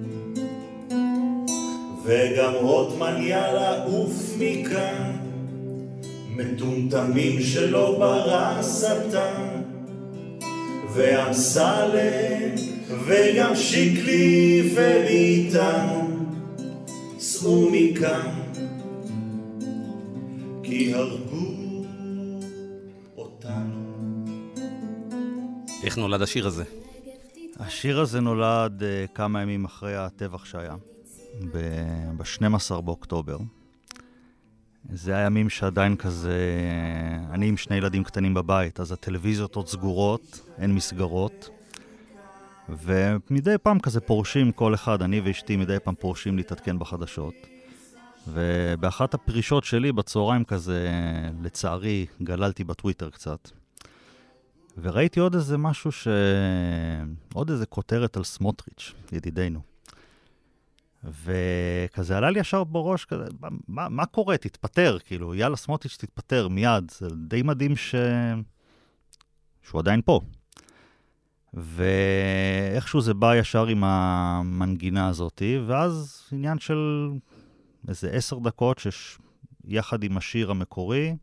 וגם רוטמן יאללה אוף מכאן, מטומטמים שלא ברא שטן, ואמסלם וגם שיקלי וביטן, סעו מכאן, כי הרגו אותנו. איך נולד השיר הזה? השיר הזה נולד uh, כמה ימים אחרי הטבח שהיה. ב-שנים עשר באוקטובר. זה הימים שעדיין כזה, אני עם שני ילדים קטנים בבית, אז הטלוויזיות עוד סגורות, אין מסגרות, ומדי פעם כזה פורשים כל אחד, אני ואשתי מדי פעם פורשים להתעדכן בחדשות, ובאחת הפרישות שלי בצהריים כזה, לצערי, גללתי בטוויטר קצת, וראיתי עוד איזה משהו ש... עוד איזה כותרת על סמוטריץ', ידידינו. וכזה עלה לי ישר בראש, כזה, מה, מה קורה? תתפטר, כאילו, יאללה סמוטריץ' תתפטר מיד. זה די מדהים ש... שהוא עדיין פה. ואיכשהו זה בא ישר עם המנגינה הזאת, ואז עניין של איזה עשר דקות שיחד עם השיר המקורי,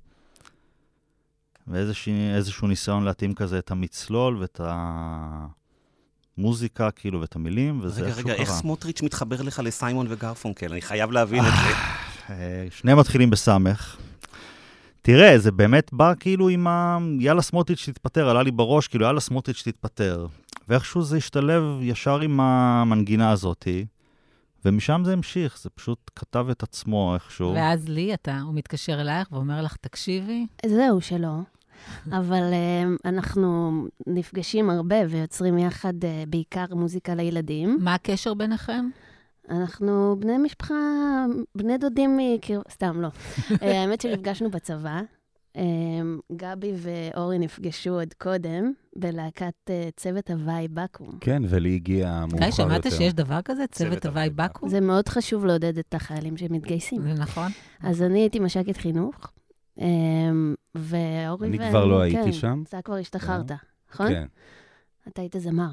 ואיזשהו ניסיון להתאים כזה את המצלול ואת המוזיקה, כאילו, ואת המילים, וזה רגע, איכשהו רגע, קרה. איך סמוטריץ' מתחבר לך לסיימון וגרפונקל? אני חייב להבין את זה. שניהם מתחילים בסמך. תראה, זה באמת בא כאילו עם ה... יאללה סמוטריץ' תתפטר, עלה לי בראש, כאילו יאללה סמוטריץ' תתפטר. ואיכשהו זה השתלב ישר עם המנגינה הזאת, ומשם זה המשיך, זה פשוט כתב את עצמו איכשהו. ואז לי, אתה, הוא מתקשר אלייך ואומר לך, תקשיבי. זהו, שלא. אבל uh, אנחנו נפגשים הרבה ויוצרים יחד uh, בעיקר מוזיקה לילדים. מה הקשר ביניכם? אנחנו בני משפחה, בני דודים מקרב... סתם, לא. האמת שנפגשנו בצבא. גבי ואורי נפגשו עוד קודם, בלהקת צוות הוואי בקו"ם. כן, ולי הגיע מאוחר יותר. גיא, שמעת שיש דבר כזה? צוות הוואי בקו"ם? זה מאוד חשוב לעודד את החיילים שמתגייסים. זה נכון. אז אני הייתי מש"קית חינוך, ואורי... אני כבר לא הייתי שם. אתה כבר השתחררת, נכון? כן. אתה היית זמר.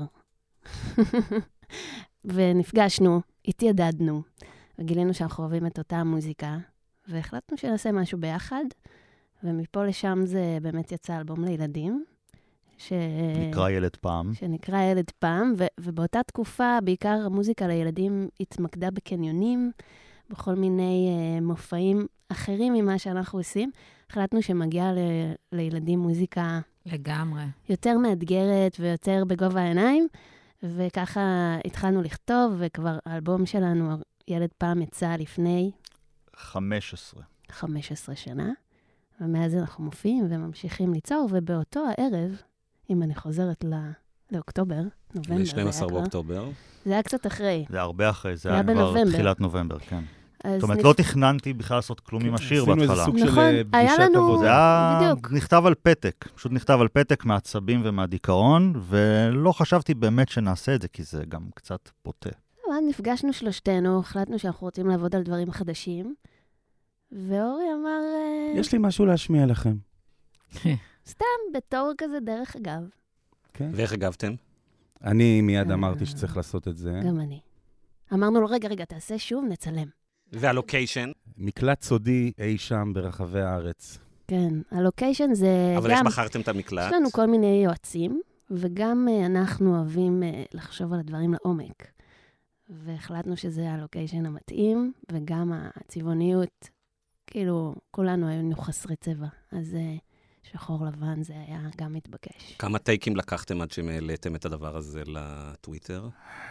ונפגשנו, התיידדנו, וגילינו שאנחנו אוהבים את אותה המוזיקה, והחלטנו שנעשה משהו ביחד, ומפה לשם זה באמת יצא אלבום לילדים. ש... נקרא ילד פעם. שנקרא ילד פעם, ו- ובאותה תקופה בעיקר המוזיקה לילדים התמקדה בקניונים, בכל מיני uh, מופעים אחרים ממה שאנחנו עושים. החלטנו שמגיעה ל- לילדים מוזיקה... לגמרי. יותר מאתגרת ויותר בגובה העיניים, וככה התחלנו לכתוב, וכבר האלבום שלנו, ילד פעם, יצא לפני... חמש עשרה. חמש עשרה שנה, ומאז אנחנו מופיעים וממשיכים ליצור, ובאותו הערב, אם אני חוזרת ל- לאוקטובר, נובמבר, ל-שנים עשר באוקטובר. זה היה קצת אחרי. זה הרבה אחרי, זה היה היה כבר בנובמבר. תחילת נובמבר, כן. אז זאת אומרת, נפ- לא תכננתי בכלל לעשות כלום עם השיר עשינו איזה בהתחלה. סוג נכון, של היה פגישת לנו- עבודה. זה היה בדיוק. נכתב על פתק, פשוט נכתב על פתק מעצבים ומהדיכאון, ולא חשבתי באמת שנעשה את זה, כי זה גם קצת פוטה. אז נפגשנו שלושתנו, החלטנו שאנחנו רוצים לעבוד על דברים חדשים, ואורי אמר, אה, יש לי משהו להשמיע לכם. סתם, בתור כזה דרך אגב. כן. ואיך הגבתם? אני מיד אמרתי שצריך לעשות את זה. גם אני. אמרנו לו, רגע, רגע, תעשה שוב, נצלם. והלוקיישן? מקלט סודי אי שם ברחבי הארץ. כן, הלוקיישן זה אבל איך גם... בחרתם את המקלט? יש לנו כל מיני יועצים, וגם uh, אנחנו אוהבים uh, לחשוב על הדברים לעומק. והחלטנו שזה הלוקיישן המתאים, וגם הצבעוניות, כאילו, כולנו היינו חסרי צבע. אז uh, שחור לבן זה היה גם מתבקש. כמה טייקים לקחתם עד שמעליתם את הדבר הזה לטוויטר?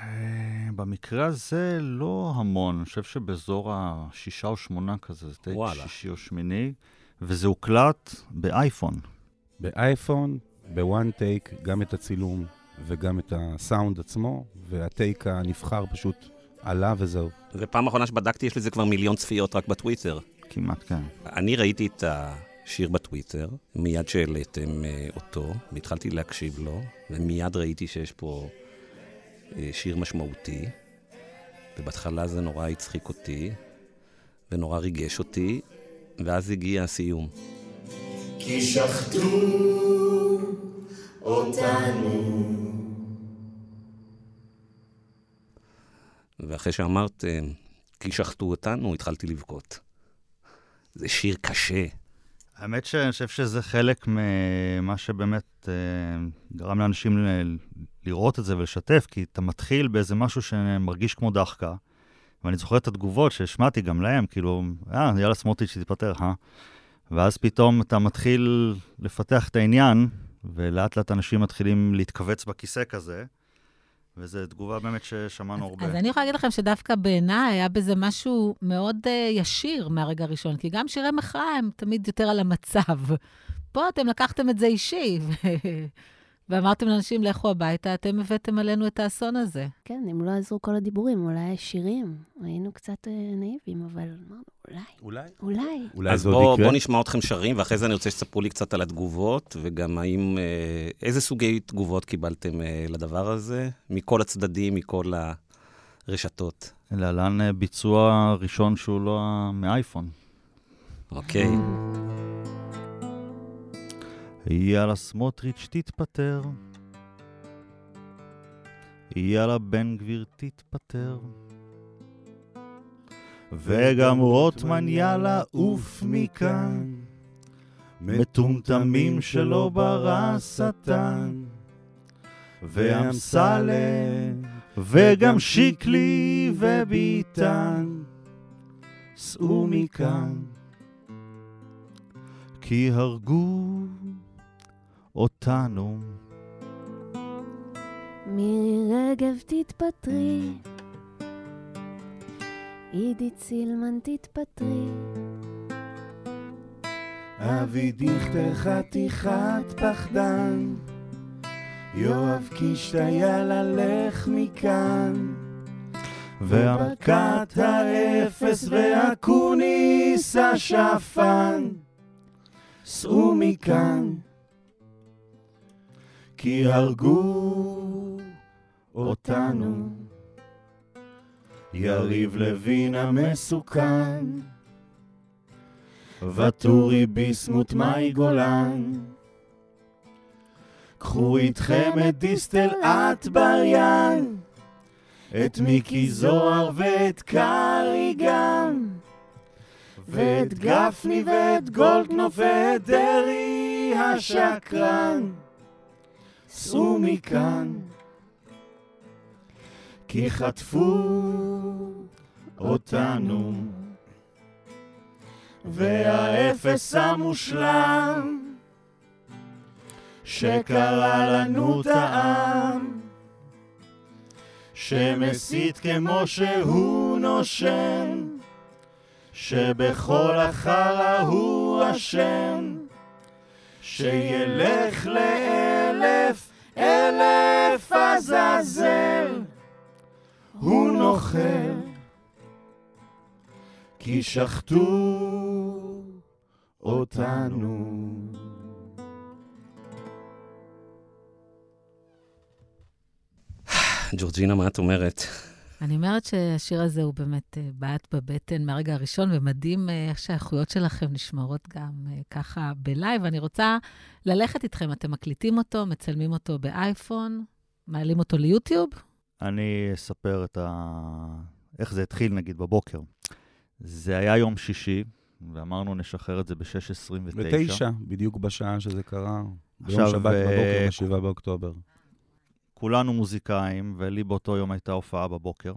במקרה הזה לא המון, אני חושב שבאזור השישה או שמונה כזה, זה טייק וואלה. שישי או שמיני, וזה הוקלט באייפון. באייפון, בוואן טייק, גם את הצילום וגם את הסאונד עצמו, והטייק הנבחר פשוט עלה וזהו. ופעם אחרונה שבדקתי, יש לזה כבר מיליון צפיות רק בטוויטר. כמעט כן. אני ראיתי את השיר בטוויטר, מיד שהעליתם uh, אותו, והתחלתי להקשיב לו, ומיד ראיתי שיש פה uh, שיר משמעותי, ובהתחלה זה נורא הצחיק אותי, ונורא ריגש אותי, ואז הגיע הסיום. כי שחטו אותנו. ואחרי שאמרתם, כי שחטו אותנו, התחלתי לבכות. זה שיר קשה. האמת שאני חושב שזה חלק ממה שבאמת אה, גרם לאנשים ל- לראות את זה ולשתף, כי אתה מתחיל באיזה משהו שמרגיש כמו דחקה, ואני זוכר את התגובות שהשמעתי גם להם, כאילו, אה, יאללה סמוטריץ' שתתפטר, אה? ואז פתאום אתה מתחיל לפתח את העניין, ולאט לאט אנשים מתחילים להתכווץ בכיסא כזה, וזו תגובה באמת ששמענו הרבה. אז אני יכולה להגיד לכם שדווקא בעיניי היה בזה משהו מאוד uh, ישיר מהרגע הראשון, כי גם שירי מחאה הם תמיד יותר על המצב. פה אתם לקחתם את זה אישי, ו... ואמרתם לאנשים, לכו הביתה, אתם הבאתם עלינו את האסון הזה. כן, אם לא עזרו כל הדיבורים, אולי השירים. היינו קצת אה, נאיבים, אבל אמרנו, אולי, אולי? אולי. אולי אז זה עוד בוא, יקרה? בוא נשמע אתכם שרים, ואחרי זה אני רוצה שתספרו לי קצת על התגובות, וגם האם, אה, איזה סוגי תגובות קיבלתם אה, לדבר הזה, מכל הצדדים, מכל הרשתות. להלן אה, ביצוע ראשון שהוא לא מאייפון. אוקיי. יאללה סמוטריץ' תתפטר, יאללה בן גביר תתפטר, וגם רוטמן יאללה עוף מכאן, מטומטמים שלא ברא שטן, ואמסלם וגם שיקלי וביטן, סעו מכאן, כי הרגו אותנו. מירי רגב תתפטרי, עידית סילמן תתפטרי, אבי דיכטר חתיכת פחדן, יואב קיש יאללה לך מכאן, וברקת האפס והקוניס השפן, סעו מכאן, כי הרגו אותנו. יריב לוין המסוכן, וטורי ביסמוט מאי גולן, קחו איתכם את דיסטל אטבריאן, את מיקי זוהר ואת קרי גם, ואת גפני ואת גולדקנופ ואת דרי השקרן, סעו מכאן, כי חטפו אותנו. והאפס המושלם שקרא לנו את העם, שמסית כמו שהוא נושם, שבכל החרא הוא אשם, שילך לאלף אלף עזאזל, הוא נוכל, כי שחטו אותנו. ג'ורג'ינה, מה את אומרת? אני אומרת שהשיר הזה הוא באמת בעט בבטן מהרגע הראשון, ומדהים איך שהאיכויות שלכם נשמרות גם ככה בלייב. אני רוצה ללכת איתכם, אתם מקליטים אותו, מצלמים אותו באייפון, מעלים אותו ליוטיוב? אני אספר את ה... איך זה התחיל נגיד בבוקר. זה היה יום שישי, ואמרנו נשחרר את זה ב-שש עשרים ותשע. בתשע, בדיוק בשעה שזה קרה. ביום שבת בבוקר, ב-שבעה באוקטובר. כולנו מוזיקאים, ולי באותו יום הייתה הופעה בבוקר,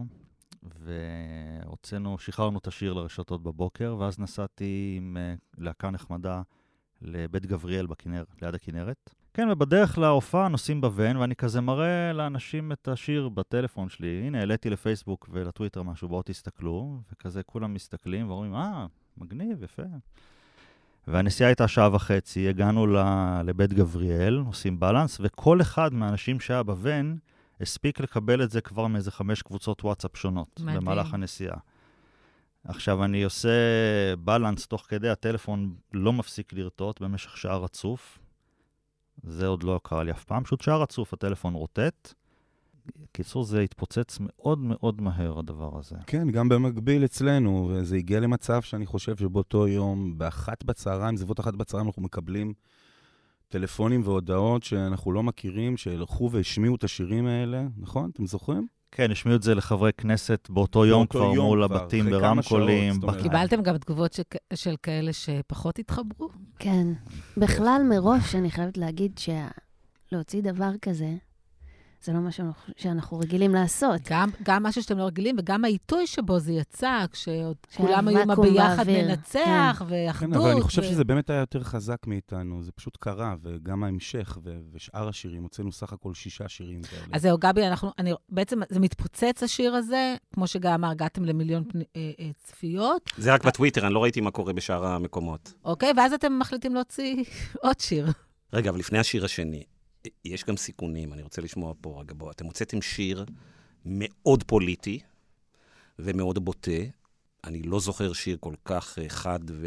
והוצאנו, שחררנו את השיר לרשתות בבוקר, ואז נסעתי עם להקה נחמדה לבית גבריאל בכנר, ליד הכנרת. כן, ובדרך להופעה נוסעים בוון, ואני כזה מראה לאנשים את השיר בטלפון שלי. הנה, העליתי לפייסבוק ולטוויטר משהו, בואו תסתכלו, וכזה כולם מסתכלים ואומרים, אה, מגניב, יפה. והנסיעה הייתה שעה וחצי, הגענו לבית גבריאל, עושים בלנס, וכל אחד מהאנשים שהיה בוון, הספיק לקבל את זה כבר מאיזה חמש קבוצות וואטסאפ שונות, מדהים. במהלך הנסיעה. עכשיו אני עושה בלנס תוך כדי, הטלפון לא מפסיק לרטוט במשך שעה רצוף, זה עוד לא קרה לי אף פעם, פשוט שעה רצוף, הטלפון רוטט. קיצור, זה התפוצץ מאוד מאוד מהר, הדבר הזה. כן, גם במקביל אצלנו, וזה הגיע למצב שאני חושב שבאותו יום, באחת בצהריים, זוות אחת בצהריים, אנחנו מקבלים טלפונים והודעות שאנחנו לא מכירים, שהלכו והשמיעו את השירים האלה, נכון? אתם זוכרים? כן, השמיעו את זה לחברי כנסת באותו יום כבר מול הבתים ברמקולים. קיבלתם גם תגובות של כאלה שפחות התחברו? כן. בכלל מראש אני חייבת להגיד שלהוציא דבר כזה, זה לא משהו שאנחנו רגילים לעשות. גם, גם משהו שאתם לא רגילים, וגם העיתוי שבו זה יצא, כשעוד כולם היו מה ביחד מנצח, כן. ואחדות. כן, אבל אני חושב ו... שזה באמת היה יותר חזק מאיתנו, זה פשוט קרה, וגם ההמשך, ו... ושאר השירים, הוצאנו סך הכל שישה שירים כאלה. אז זהו, גבי, אנחנו, אני, בעצם זה מתפוצץ השיר הזה, כמו שגם אמר, הגעתם למיליון פני, אה, אה, צפיות. זה רק בטוויטר, אני לא ראיתי מה קורה בשאר המקומות. אוקיי, ואז אתם מחליטים להוציא עוד שיר. רגע, אבל לפני השיר השני, יש גם סיכונים, אני רוצה לשמוע פה רגע בוא. אתם הוצאתם שיר מאוד פוליטי ומאוד בוטה. אני לא זוכר שיר כל כך חד ו...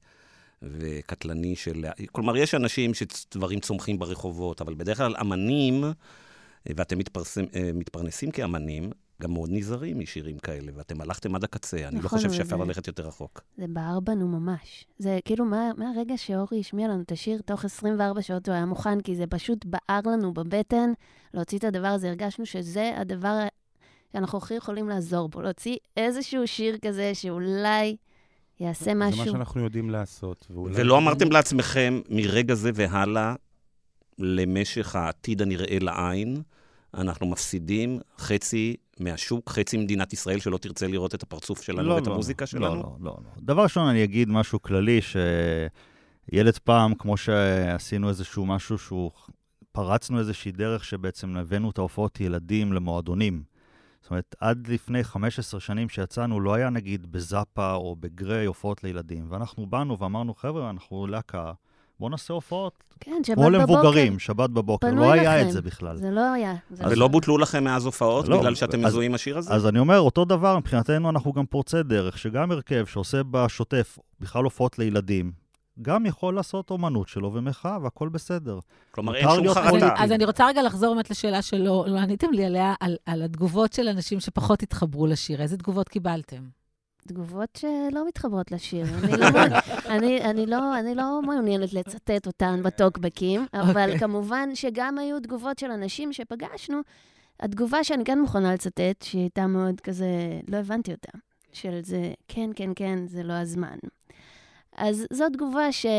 וקטלני של... כלומר, יש אנשים שדברים צומחים ברחובות, אבל בדרך כלל אמנים, ואתם מתפרסם, מתפרנסים כאמנים, גם מאוד נזהרים משירים כאלה, ואתם הלכתם עד הקצה, אני נכון, לא חושב אבל שאפשר זה- ללכת יותר רחוק. זה בער בנו ממש. זה כאילו, מה, מהרגע שאורי השמיע לנו את השיר, תוך עשרים וארבע שעות הוא היה מוכן, כי זה פשוט בער לנו בבטן, להוציא את הדבר הזה. הרגשנו שזה הדבר שאנחנו הכי יכולים לעזור בו, להוציא איזשהו שיר כזה שאולי יעשה זה מה משהו. שאנחנו יודעים לעשות. ואולי- ולא אמרתם לעצמכם, מרגע זה והלאה, למשך העתיד הנראה לעין, אנחנו מפסידים חצי מהשוק, חצי מדינת ישראל שלא תרצה לראות את הפרצוף שלנו לא, ואת לא, המוזיקה לא, שלנו? לא, לא, לא. דבר ראשון, אני אגיד משהו כללי, שילד פעם, כמו שעשינו איזשהו משהו שהוא, פרצנו איזושהי דרך שבעצם הבאנו את ההופעות ילדים למועדונים. זאת אומרת, עד לפני חמש עשרה שנים שיצאנו, לא היה נגיד בזאפה או בגרי הופעות לילדים. ואנחנו באנו ואמרנו, חבר'ה, אנחנו להקה, בואו נעשה הופעות. כן, שבת כמו בבוקר. למבוגרים, שבת בבוקר. פנוי לא היה לכם. את זה בכלל. זה לא היה. זה ולא בוטלו לכם מאז הופעות, לא, בגלל שאתם אז- מזוהים עם השיר הזה? אז אני אומר, אותו דבר, מבחינתנו אנחנו גם פורצי דרך, שגם הרכב שעושה בשוטף בכלל הופעות לילדים, גם יכול לעשות אומנות שלו ומחאה, והכל בסדר. כלומר, מותר אין שום להיות אז חרטה. אני, אז אני רוצה רגע לחזור באמת לשאלה שלא לא עניתם לי עליה, על, על התגובות של אנשים שפחות התחברו לשיר. איזה תגובות קיבלתם? תגובות שלא מתחברות לשיר. אני לא, מעוני- אני, אני, לא, אני לא מעוניינת לצטט אותן בטוקבקים, אבל אוקיי. כמובן שגם היו תגובות של אנשים שפגשנו. התגובה שאני כן מוכנה לצטט, שהיא הייתה מאוד כזה, לא הבנתי אותה, של זה, כן, כן, כן, זה לא הזמן. אז זו תגובה ש...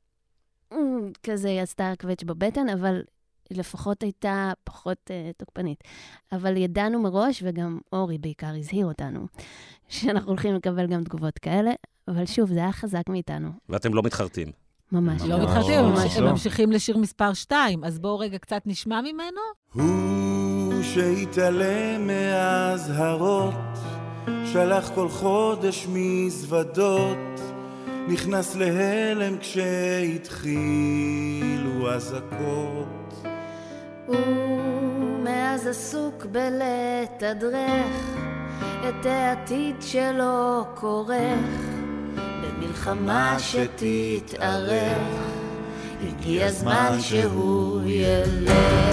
אמ, כזה עשתה קווץ' בבטן, אבל היא לפחות הייתה פחות uh, תוקפנית. אבל ידענו מראש, וגם אורי בעיקר הזהיר אותנו, שאנחנו הולכים לקבל גם תגובות כאלה, אבל שוב, זה היה חזק מאיתנו. ואתם לא מתחרטים. ממש. לא ממש מתחרטים, הם- ממש הם לא. ממשיכים לשיר מספר שתיים, אז בואו רגע קצת נשמע ממנו. הוא שהתעלם מהאזהרות, שלח כל חודש מזוודות, נכנס להלם כשהתחילו אזעקות. הוא מאז עסוק בלתדרך את העתיד שלו כורך, במלחמה שתתארך, הגיע הזמן שהוא ילך.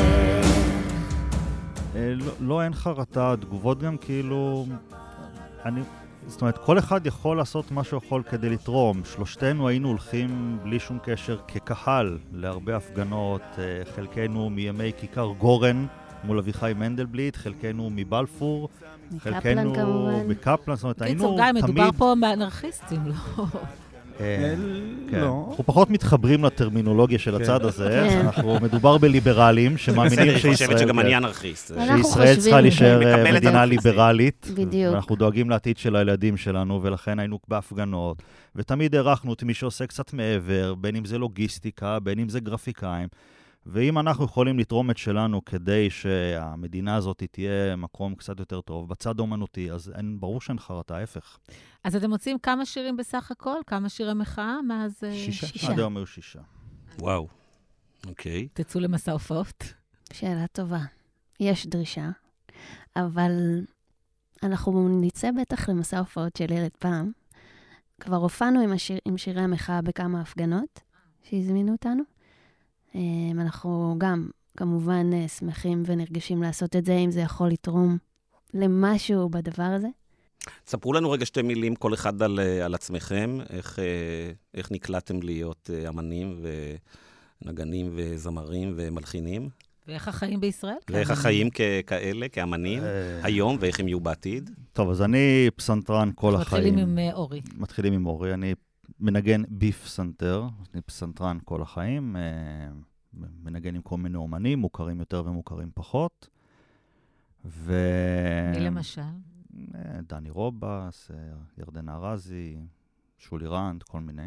אה, לא, לא, אין חרטה, תגובות גם כאילו... אני, זאת אומרת, כל אחד יכול לעשות מה שהוא יכול כדי לתרום. שלושתנו היינו הולכים בלי שום קשר כקהל להרבה הפגנות, אה, חלקנו מימי כיכר גורן מול אביחי מנדלבליט, חלקנו מבלפור, מקפלן חלקנו כמובן. בקפלן, זאת אומרת, היינו קיצור, גיא, תמיד... מדובר פה באנרכיסטים, לא? אה, אל- כן. לא. אנחנו פחות מתחברים לטרמינולוגיה של כן. הצד הזה, כן. אנחנו מדובר בליברלים שמאמינים בסדר, היא שישראל... חושבת שגם כן. אני אנרכיסט. אנחנו שישראל חושבים- צריכה להישאר אה, מקבלת מדינה אנרכיסטים. ליברלית, בדיוק. ואנחנו דואגים לעתיד של הילדים שלנו, ולכן היינו בהפגנות, ותמיד הערכנו את מי שעושה קצת מעבר, בין אם זה לוגיסטיקה, בין אם זה גרפיקאים, ואם אנחנו יכולים לתרום את שלנו כדי שהמדינה הזאת תהיה מקום קצת יותר טוב, בצד האומנותי, אז אין, ברור שאין חרטה, ההפך. אז אתם מוצאים כמה שירים בסך הכל? כמה שירי מחאה מאז... אה, שישה. שישה. עד היום היו שישה. וואו, אוקיי. תצאו למסע הופעות? שאלה טובה. יש דרישה, אבל אנחנו נצא בטח למסע הופעות של ילד פעם. כבר הופענו עם, השיר, עם שירי המחאה בכמה הפגנות שהזמינו אותנו. אמ, אנחנו גם כמובן אה, שמחים ונרגשים לעשות את זה, אם זה יכול לתרום למשהו בדבר הזה. ספרו לנו רגע שתי מילים, כל אחד על, אה, על עצמכם, איך, אה, איך נקלטתם להיות אה, אמנים ונגנים וזמרים ומלחינים, ואיך החיים בישראל? ואיך כן. החיים ככאלה, כאמנים, אה, היום, ואיך הם יהיו בעתיד. טוב, אז אני פסנתרן כל החיים. מתחילים עם אה, אורי. מתחילים עם אורי, אני מנגן בפסנתר, אני פסנתרן כל החיים, אה, מנגן עם כל מיני אומנים, מוכרים יותר ומוכרים פחות. ו... מי למשל? אה, דני רובס, אה, ירדן ארזי, שולי רנד, כל מיני.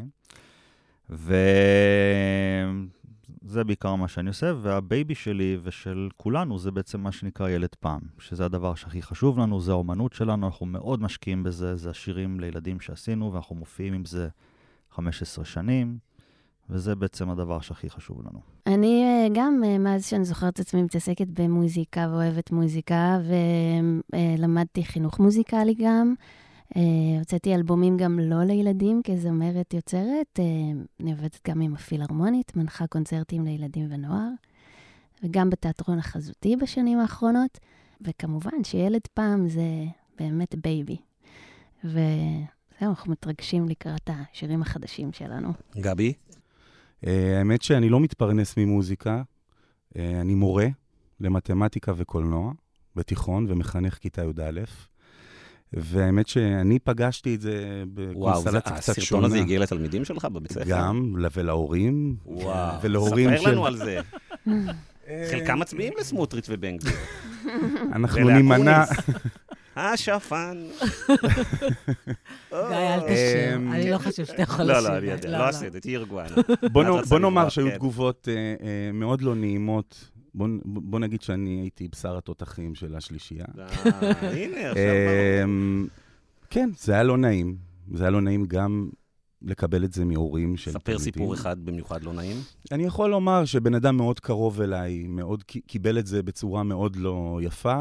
וזה בעיקר מה שאני עושה, והבייבי שלי ושל כולנו זה בעצם מה שנקרא ילד פעם, שזה הדבר שהכי חשוב לנו, זה האומנות שלנו, אנחנו מאוד משקיעים בזה, זה השירים לילדים שעשינו, ואנחנו מופיעים עם זה חמש עשרה שנים, וזה בעצם הדבר שהכי חשוב לנו. אני אה, גם, אה, מאז שאני זוכרת את עצמי, מתעסקת במוזיקה ואוהבת מוזיקה, ולמדתי חינוך מוזיקלי גם. אה, הוצאתי אלבומים גם לא לילדים, כזמרת יוצרת. אה, אני עובדת גם עם הפילהרמונית, מנחה קונצרטים לילדים ונוער, וגם בתיאטרון החזותי בשנים האחרונות. וכמובן שילד פעם זה באמת בייבי. וזהו, אנחנו מתרגשים לקראת השירים החדשים שלנו. גבי? Uh, האמת שאני לא מתפרנס ממוזיקה, uh, אני מורה למתמטיקה וקולנוע בתיכון ומחנך כיתה י"א, והאמת שאני פגשתי את זה בקונסטלציה קצת שונה. הסרטון הזה הגיע לתלמידים שלך בבית ספר? גם, ולהורים. וואו, ולהורים ספר של... לנו על זה. חלקם מצביעים לסמוטריץ' ובן גביר. אנחנו נימנע... השפן. גיא, אל תשאר. אני לא חושב שאתה יכול לשאר. לא, לא, אני יודע, לא עשה את זה, תהי רגועה. בוא נאמר שהיו תגובות מאוד לא נעימות. בוא נגיד שאני הייתי בשר התותחים של השלישייה. הנה, עכשיו... כן, זה היה לא נעים. זה היה לא נעים גם לקבל את זה מהורים של תלמידים. ספר סיפור אחד במיוחד לא נעים. אני יכול לומר שבן אדם מאוד קרוב אליי, מאוד קיבל את זה בצורה מאוד לא יפה,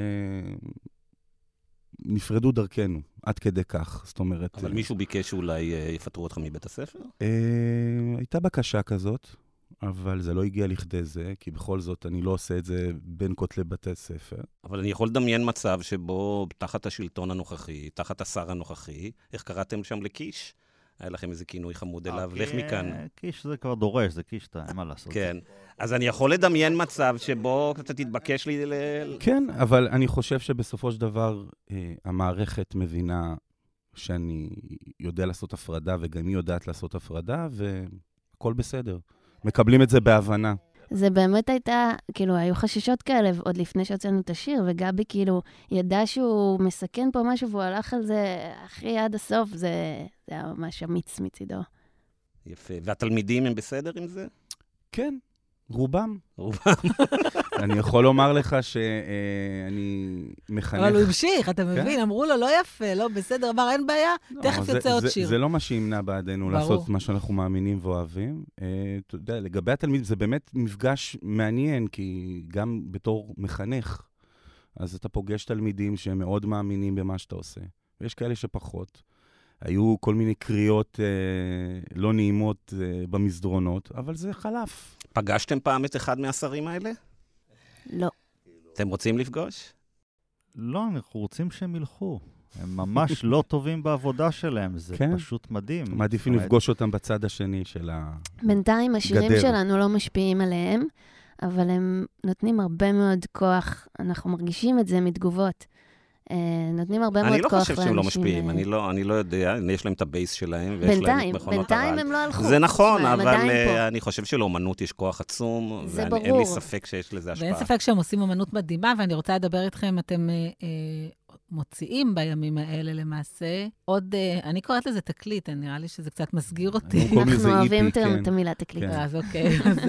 ונפרדו דרכנו, עד כדי כך. זאת אומרת... אבל מישהו ביקש שאולי יפטרו אותך מבית הספר? הייתה בקשה כזאת, אבל זה לא הגיע לכדי זה, כי בכל זאת אני לא עושה את זה בין כותלי בתי ספר. אבל אני יכול לדמיין מצב שבו תחת השלטון הנוכחי, תחת השר הנוכחי, איך קראתם שם לקיש? היה לכם איזה כינוי חמוד אליו, לך מכאן. קיש זה כבר דורש, זה קיש, אין מה לעשות. כן, אז אני יכול לדמיין מצב שבו אתה תתבקש לי ל... כן, אבל אני חושב שבסופו של דבר המערכת מבינה שאני יודע לעשות הפרדה, וגם היא יודעת לעשות הפרדה, והכל בסדר. מקבלים את זה בהבנה. זה באמת הייתה, כאילו, היו חששות כאלה עוד לפני שהוצאנו את השיר, וגבי כאילו ידע שהוא מסכן פה משהו, והוא הלך על זה הכי עד הסוף, זה, זה היה ממש אמיץ מצידו. יפה. והתלמידים הם בסדר עם זה? כן, רובם. רובם. אני יכול לומר לך שאני מחנך... אבל הוא המשיך, אתה מבין? אמרו לו, לא יפה, לא בסדר, אמר, אין בעיה, תכף יוצא עוד שיר. זה לא מה שימנע בעדנו לעשות מה שאנחנו מאמינים ואוהבים. אתה יודע, לגבי התלמיד, זה באמת מפגש מעניין, כי גם בתור מחנך, אז אתה פוגש תלמידים שהם מאוד מאמינים במה שאתה עושה. ויש כאלה שפחות. היו כל מיני קריאות לא נעימות במסדרונות, אבל זה חלף. פגשתם פעם את אחד מהשרים האלה? לא. אתם רוצים לפגוש? לא, אנחנו רוצים שהם ילכו. הם ממש לא טובים בעבודה שלהם, זה כן? פשוט מדהים. מעדיפים לפגוש אותם בצד השני של הגדר. בינתיים השירים שלנו לא משפיעים עליהם, אבל הם נותנים הרבה מאוד כוח, אנחנו מרגישים את זה מתגובות. נותנים הרבה מאוד כוח לאנשים. אני לא חושב שהם לא משפיעים, אני לא, אני לא יודע, יש להם את הבייס שלהם, ויש להם את מכונות הרעל. בינתיים הם לא הלכו. זה נכון, אבל אני חושב שלאמנות יש כוח עצום, ואין לי ספק שיש לזה השפעה. ואין ספק שהם עושים אמנות מדהימה, ואני רוצה לדבר איתכם, אתם מוציאים בימים האלה למעשה, עוד, אני קוראת לזה תקליט, נראה לי שזה קצת מסגיר אותי. אנחנו אוהבים את המילה תקליט. אז אוקיי, אז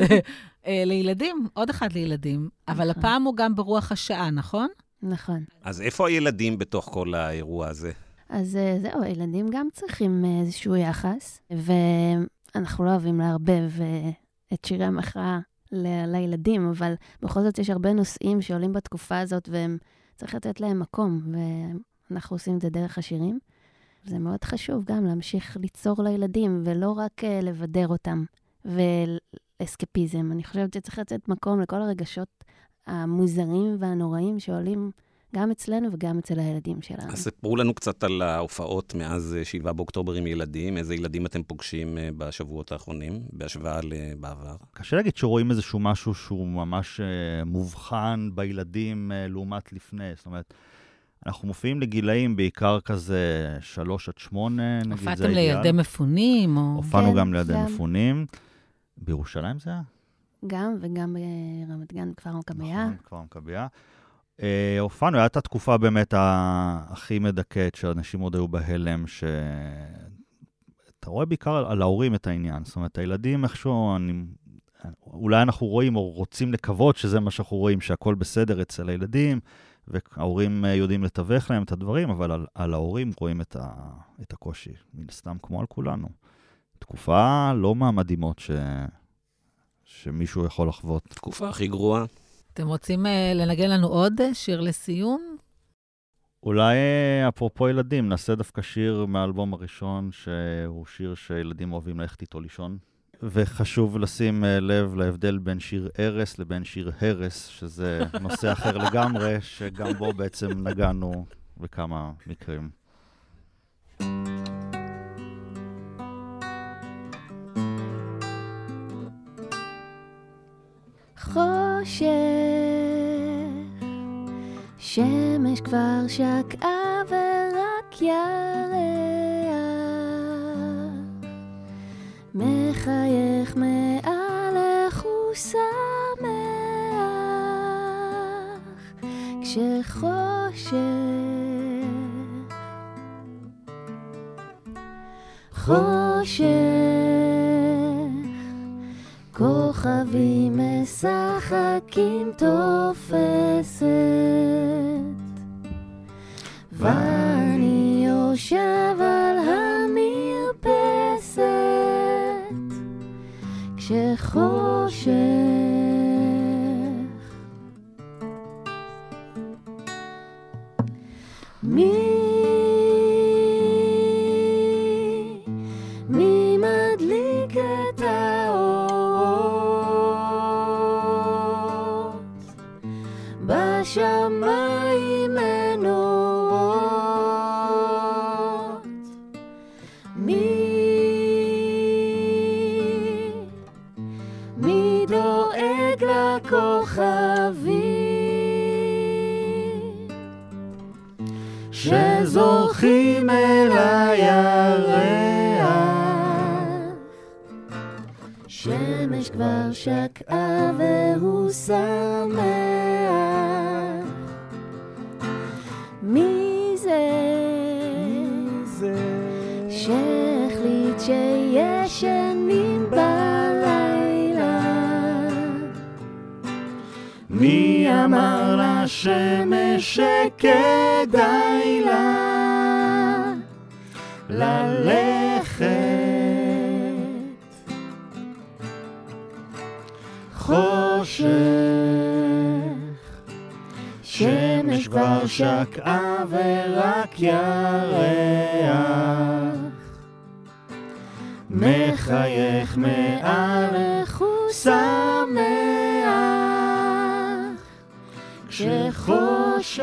לילדים, עוד אחד לילדים, אבל הפעם הוא גם ברוח השעה, נכון? נכון. אז איפה הילדים בתוך כל האירוע הזה? אז זהו, הילדים גם צריכים איזשהו יחס, ואנחנו לא אוהבים להרבב את שירי המחאה ל- לילדים, אבל בכל זאת יש הרבה נושאים שעולים בתקופה הזאת, והם צריך לתת להם מקום, ואנחנו עושים את זה דרך השירים. זה מאוד חשוב גם להמשיך ליצור לילדים, ולא רק לבדר אותם, ואסקפיזם. אני חושבת שצריך לתת מקום לכל הרגשות המוזרים והנוראים שעולים גם אצלנו וגם אצל הילדים שלנו. אז ספרו לנו קצת על ההופעות מאז שבעה באוקטובר עם ילדים. איזה ילדים אתם פוגשים בשבועות האחרונים, בהשוואה לבעבר? קשה להגיד שרואים איזשהו משהו שהוא ממש מובחן בילדים לעומת לפני. זאת אומרת, אנחנו מופיעים לגילאים בעיקר כזה שלוש עד שמונה, נגיד זה הופעתם לידי מפונים? או... הופענו כן, גם לידי גם. מפונים. בירושלים זה היה? גם, וגם ברמת גן, כפר מכביה. נכון, כפר מכביה. אה, הופענו, הייתה התקופה באמת הכי מדכאת, שאנשים עוד היו בהלם, שאתה רואה בעיקר על ההורים את העניין. זאת אומרת, הילדים איכשהו, אני... אולי אנחנו רואים או רוצים לקוות שזה מה שאנחנו רואים, שהכל בסדר אצל הילדים, וההורים יודעים לתווך להם את הדברים, אבל על, על ההורים רואים את, ה, את הקושי, מן סתם כמו על כולנו. תקופה לא מהמדהימות ש... שמישהו יכול לחוות. תקופה הכי גרועה. אתם רוצים uh, לנגן לנו עוד שיר לסיום? אולי, אפרופו ילדים, נעשה דווקא שיר מהאלבום הראשון, שהוא שיר שילדים אוהבים ללכת איתו לישון. וחשוב לשים לב להבדל בין שיר ארס לבין שיר הרס, שזה נושא אחר לגמרי, שגם בו בעצם נגענו בכמה מקרים. חושך, שמש כבר שקעה ורק ירח, מחייך מעלך ושמח, כשחושך, חושך, כוכבים משחקים תופסת, ואני יושב על המרפסת, כשחושך. מי, מי מדליק את האורות, בשמיים מנורות, מי, מי דואג לכוכבים שזורחים אל הירח, שמש כבר שקעה והוא שמח, מי זה, מי זה שהחליט שישנים בלילה, מי אמר לשמש שכדאי לה ללכת, חושך, שמש כבר שקעה ורק ירח, מחייך מעלך ושמח, כשחושך.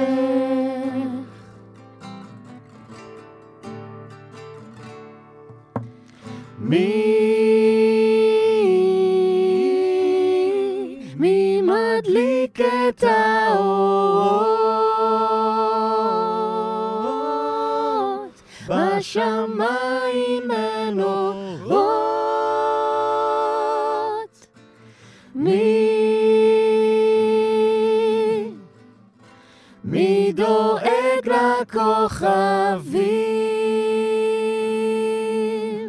מי, מי מדליק את האורות, בשמיים מנורות, מי, מי דואג לכוכבים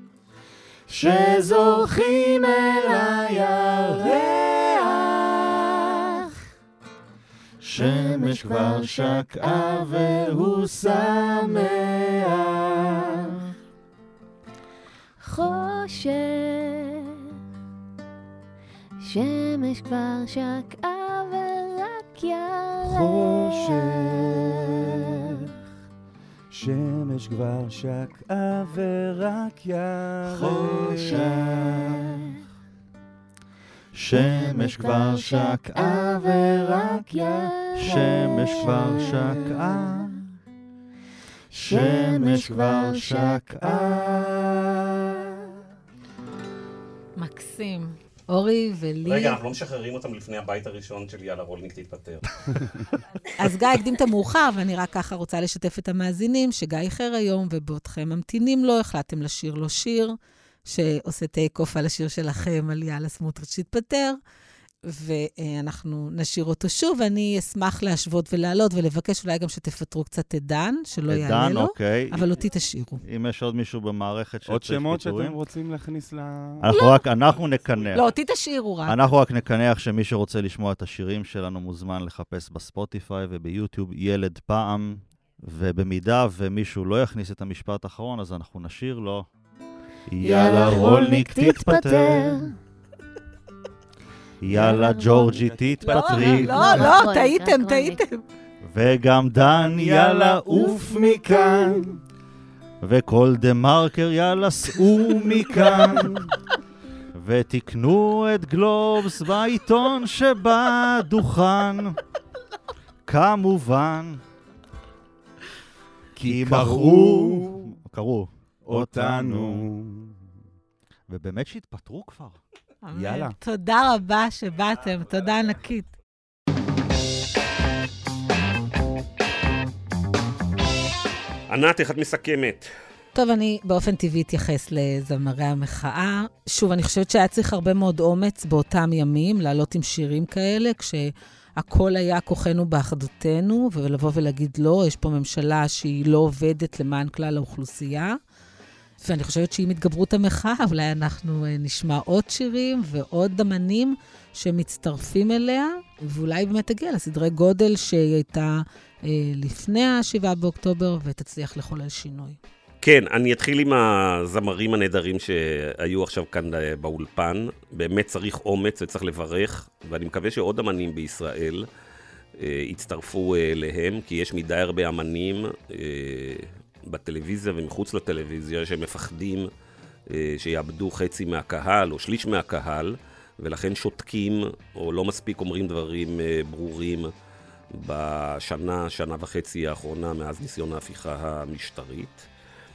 שזורחים אל הירח, שמש כבר שקעה והוא שמח, חושך, שמש כבר שקעה ורק ירח, חושך, שמש כבר שקעה ורק ירח, חושך, שמש כבר שקעה ורק ירח, שמש כבר שקעה, שמש כבר שקעה. מקסים. אורי ולי... רגע, אנחנו לא משחררים אותם לפני הבית הראשון של יאללה רולניק תתפטר. אז גיא הקדים את המאוחר, ואני רק ככה רוצה לשתף את המאזינים, שגיא איחר היום, ובעודכם ממתינים לו, החלטתם לשיר לו שיר, שעושה טייק אוף על השיר שלכם, על יאללה סמוטריץ' תתפטר, ואנחנו נשיר אותו שוב, ואני אשמח להשוות ולעלות, ולבקש אולי גם שתפטרו קצת את דן, שלא יעלה לו, אוקיי. אבל אותי תשאירו. אם יש עוד מישהו במערכת שצריך עוד פיטורים. שמות שאתם רוצים להכניס ל... אנחנו רק, אנחנו נקנח. לא, אותי תשאירו רק. אנחנו רק נקנח שמי שרוצה לשמוע את השירים שלנו מוזמן לחפש בספוטיפיי וביוטיוב ילד פעם, ובמידה ומישהו לא יכניס את המשפט האחרון, אז אנחנו נשיר לו יאללה רולניק תתפטר, יאללה ג'ורג'י תתפטרי, לא, לא, טעיתם, טעיתם. וגם דן יאללה עוף מכאן, וכל דה מרקר יאללה סעו מכאן, ותקנו את גלובס בעיתון שבדוכן, כמובן. כי מכרו, קראו אותנו. ובאמת שהתפטרו כבר. יאללה. תודה רבה שבאתם, תודה ענקית. ענת, איך את מסכמת? טוב, אני באופן טבעי אתייחס לזמרי המחאה. שוב, אני חושבת שהיה צריך הרבה מאוד אומץ באותם ימים, לעלות עם שירים כאלה, כשהכל היה כוחנו באחדותנו, ולבוא ולהגיד לא, יש פה ממשלה שהיא לא עובדת למען כלל האוכלוסייה. ואני חושבת שעם התגברות המחאה, אולי אנחנו נשמע עוד שירים ועוד דמנים שמצטרפים אליה, ואולי באמת תגיע לסדרי גודל שהיא הייתה אה, לפני השבעה באוקטובר, ותצליח לחולל שינוי. כן, אני אתחיל עם הזמרים הנהדרים שהיו עכשיו כאן באולפן. באמת צריך אומץ וצריך לברך, ואני מקווה שעוד אמנים בישראל אה, יצטרפו אה, להם, כי יש מדי הרבה אמנים אה, בטלוויזיה ומחוץ לטלוויזיה שמפחדים אה, שיאבדו חצי מהקהל או שליש מהקהל, ולכן שותקים או לא מספיק אומרים דברים אה, ברורים בשנה, שנה וחצי האחרונה מאז ניסיון ההפיכה המשטרית.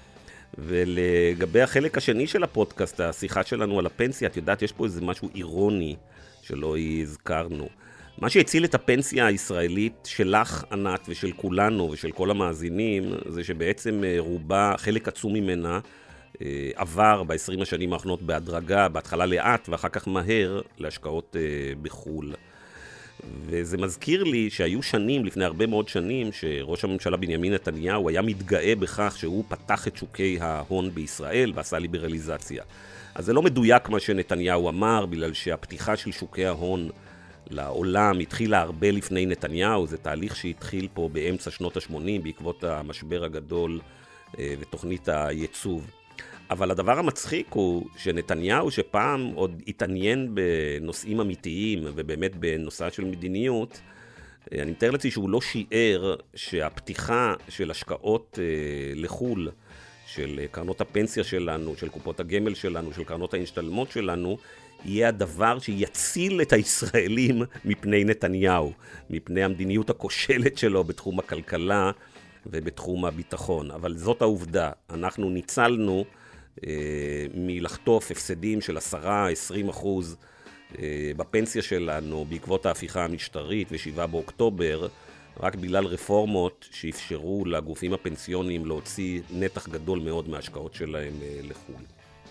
ולגבי החלק השני של הפודקאסט, השיחה שלנו על הפנסיה, את יודעת, יש פה איזה משהו אירוני שלא הזכרנו. מה שהציל את הפנסיה הישראלית שלך, ענת, ושל כולנו ושל כל המאזינים, זה שבעצם רובה, חלק עצום ממנה, עבר ב-עשרים השנים האחרונות בהדרגה, בהתחלה לאט ואחר כך מהר, להשקעות בחול. וזה מזכיר לי שהיו שנים, לפני הרבה מאוד שנים, שראש הממשלה בנימין נתניהו היה מתגאה בכך שהוא פתח את שוקי ההון בישראל ועשה ליברליזציה. אז זה לא מדויק מה שנתניהו אמר, בגלל שהפתיחה של שוקי ההון לעולם התחילה הרבה לפני נתניהו, זה תהליך שהתחיל פה באמצע שנות ה-שמונים בעקבות המשבר הגדול ותוכנית הייצוב. אבל הדבר המצחיק הוא שנתניהו, שפעם עוד התעניין בנושאים אמיתיים ובאמת בנושא של מדיניות, אני מתאר לעצמי שהוא לא שיער שהפתיחה של השקעות לחול, של קרנות הפנסיה שלנו, של קופות הגמל שלנו, של קרנות ההשתלמות שלנו, יהיה הדבר שיציל את הישראלים מפני נתניהו, מפני המדיניות הכושלת שלו בתחום הכלכלה ובתחום הביטחון. אבל זאת העובדה, אנחנו ניצלנו מלחטוף הפסדים של עשרה עשרים אחוז בפנסיה שלנו בעקבות ההפיכה המשטרית ושבעה באוקטובר, רק בגלל רפורמות שאפשרו לגופים הפנסיוניים להוציא נתח גדול מאוד מההשקעות שלהם לחו"ל.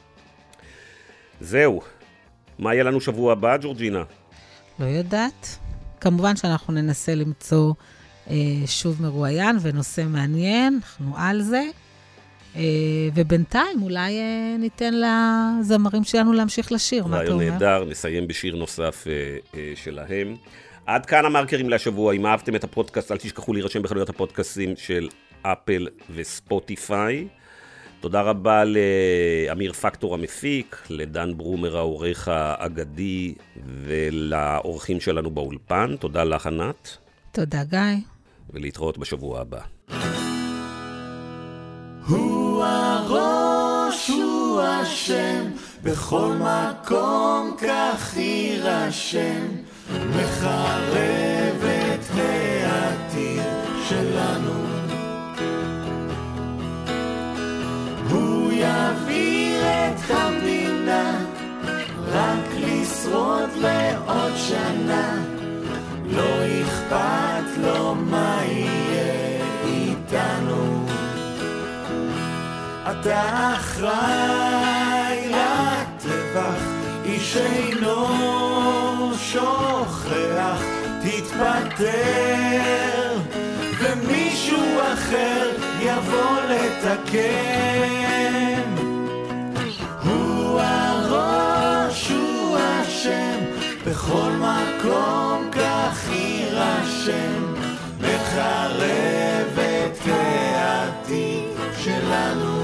זהו. מה יהיה לנו שבוע הבא, ג'ורג'ינה? לא יודעת. כמובן שאנחנו ננסה למצוא אה, שוב מרואיין ונושא מעניין, אנחנו על זה. ובינתיים אולי ניתן לזמרים שלנו להמשיך לשיר, מה אתה אומר? רעיון נהדר, נסיים בשיר נוסף שלהם. עד כאן המרקרים להשבוע. אם אהבתם את הפודקאסט, אל תשכחו להירשם בחנויות הפודקאסטים של אפל וספוטיפיי. תודה רבה לאמיר פקטור המפיק, לדן ברומר העורך האגדי, ולאורחים שלנו באולפן. תודה לך, ענת. תודה, גיא. ולהתראות בשבוע הבא. הוא הראש, הוא השם, בכל מקום כך יירשם, מחרב את העתיד שלנו. הוא יעביר את המדינה, רק לשרוד לעוד שנה, לא אכפת לו מה יהיה איתנו. אתה אחראי לטבח, איש אינו שוכח, תתפטר ומישהו אחר יבוא לתקן. הוא הראש, הוא השם, בכל מקום כך יירשם, מחרב את העתיד שלנו.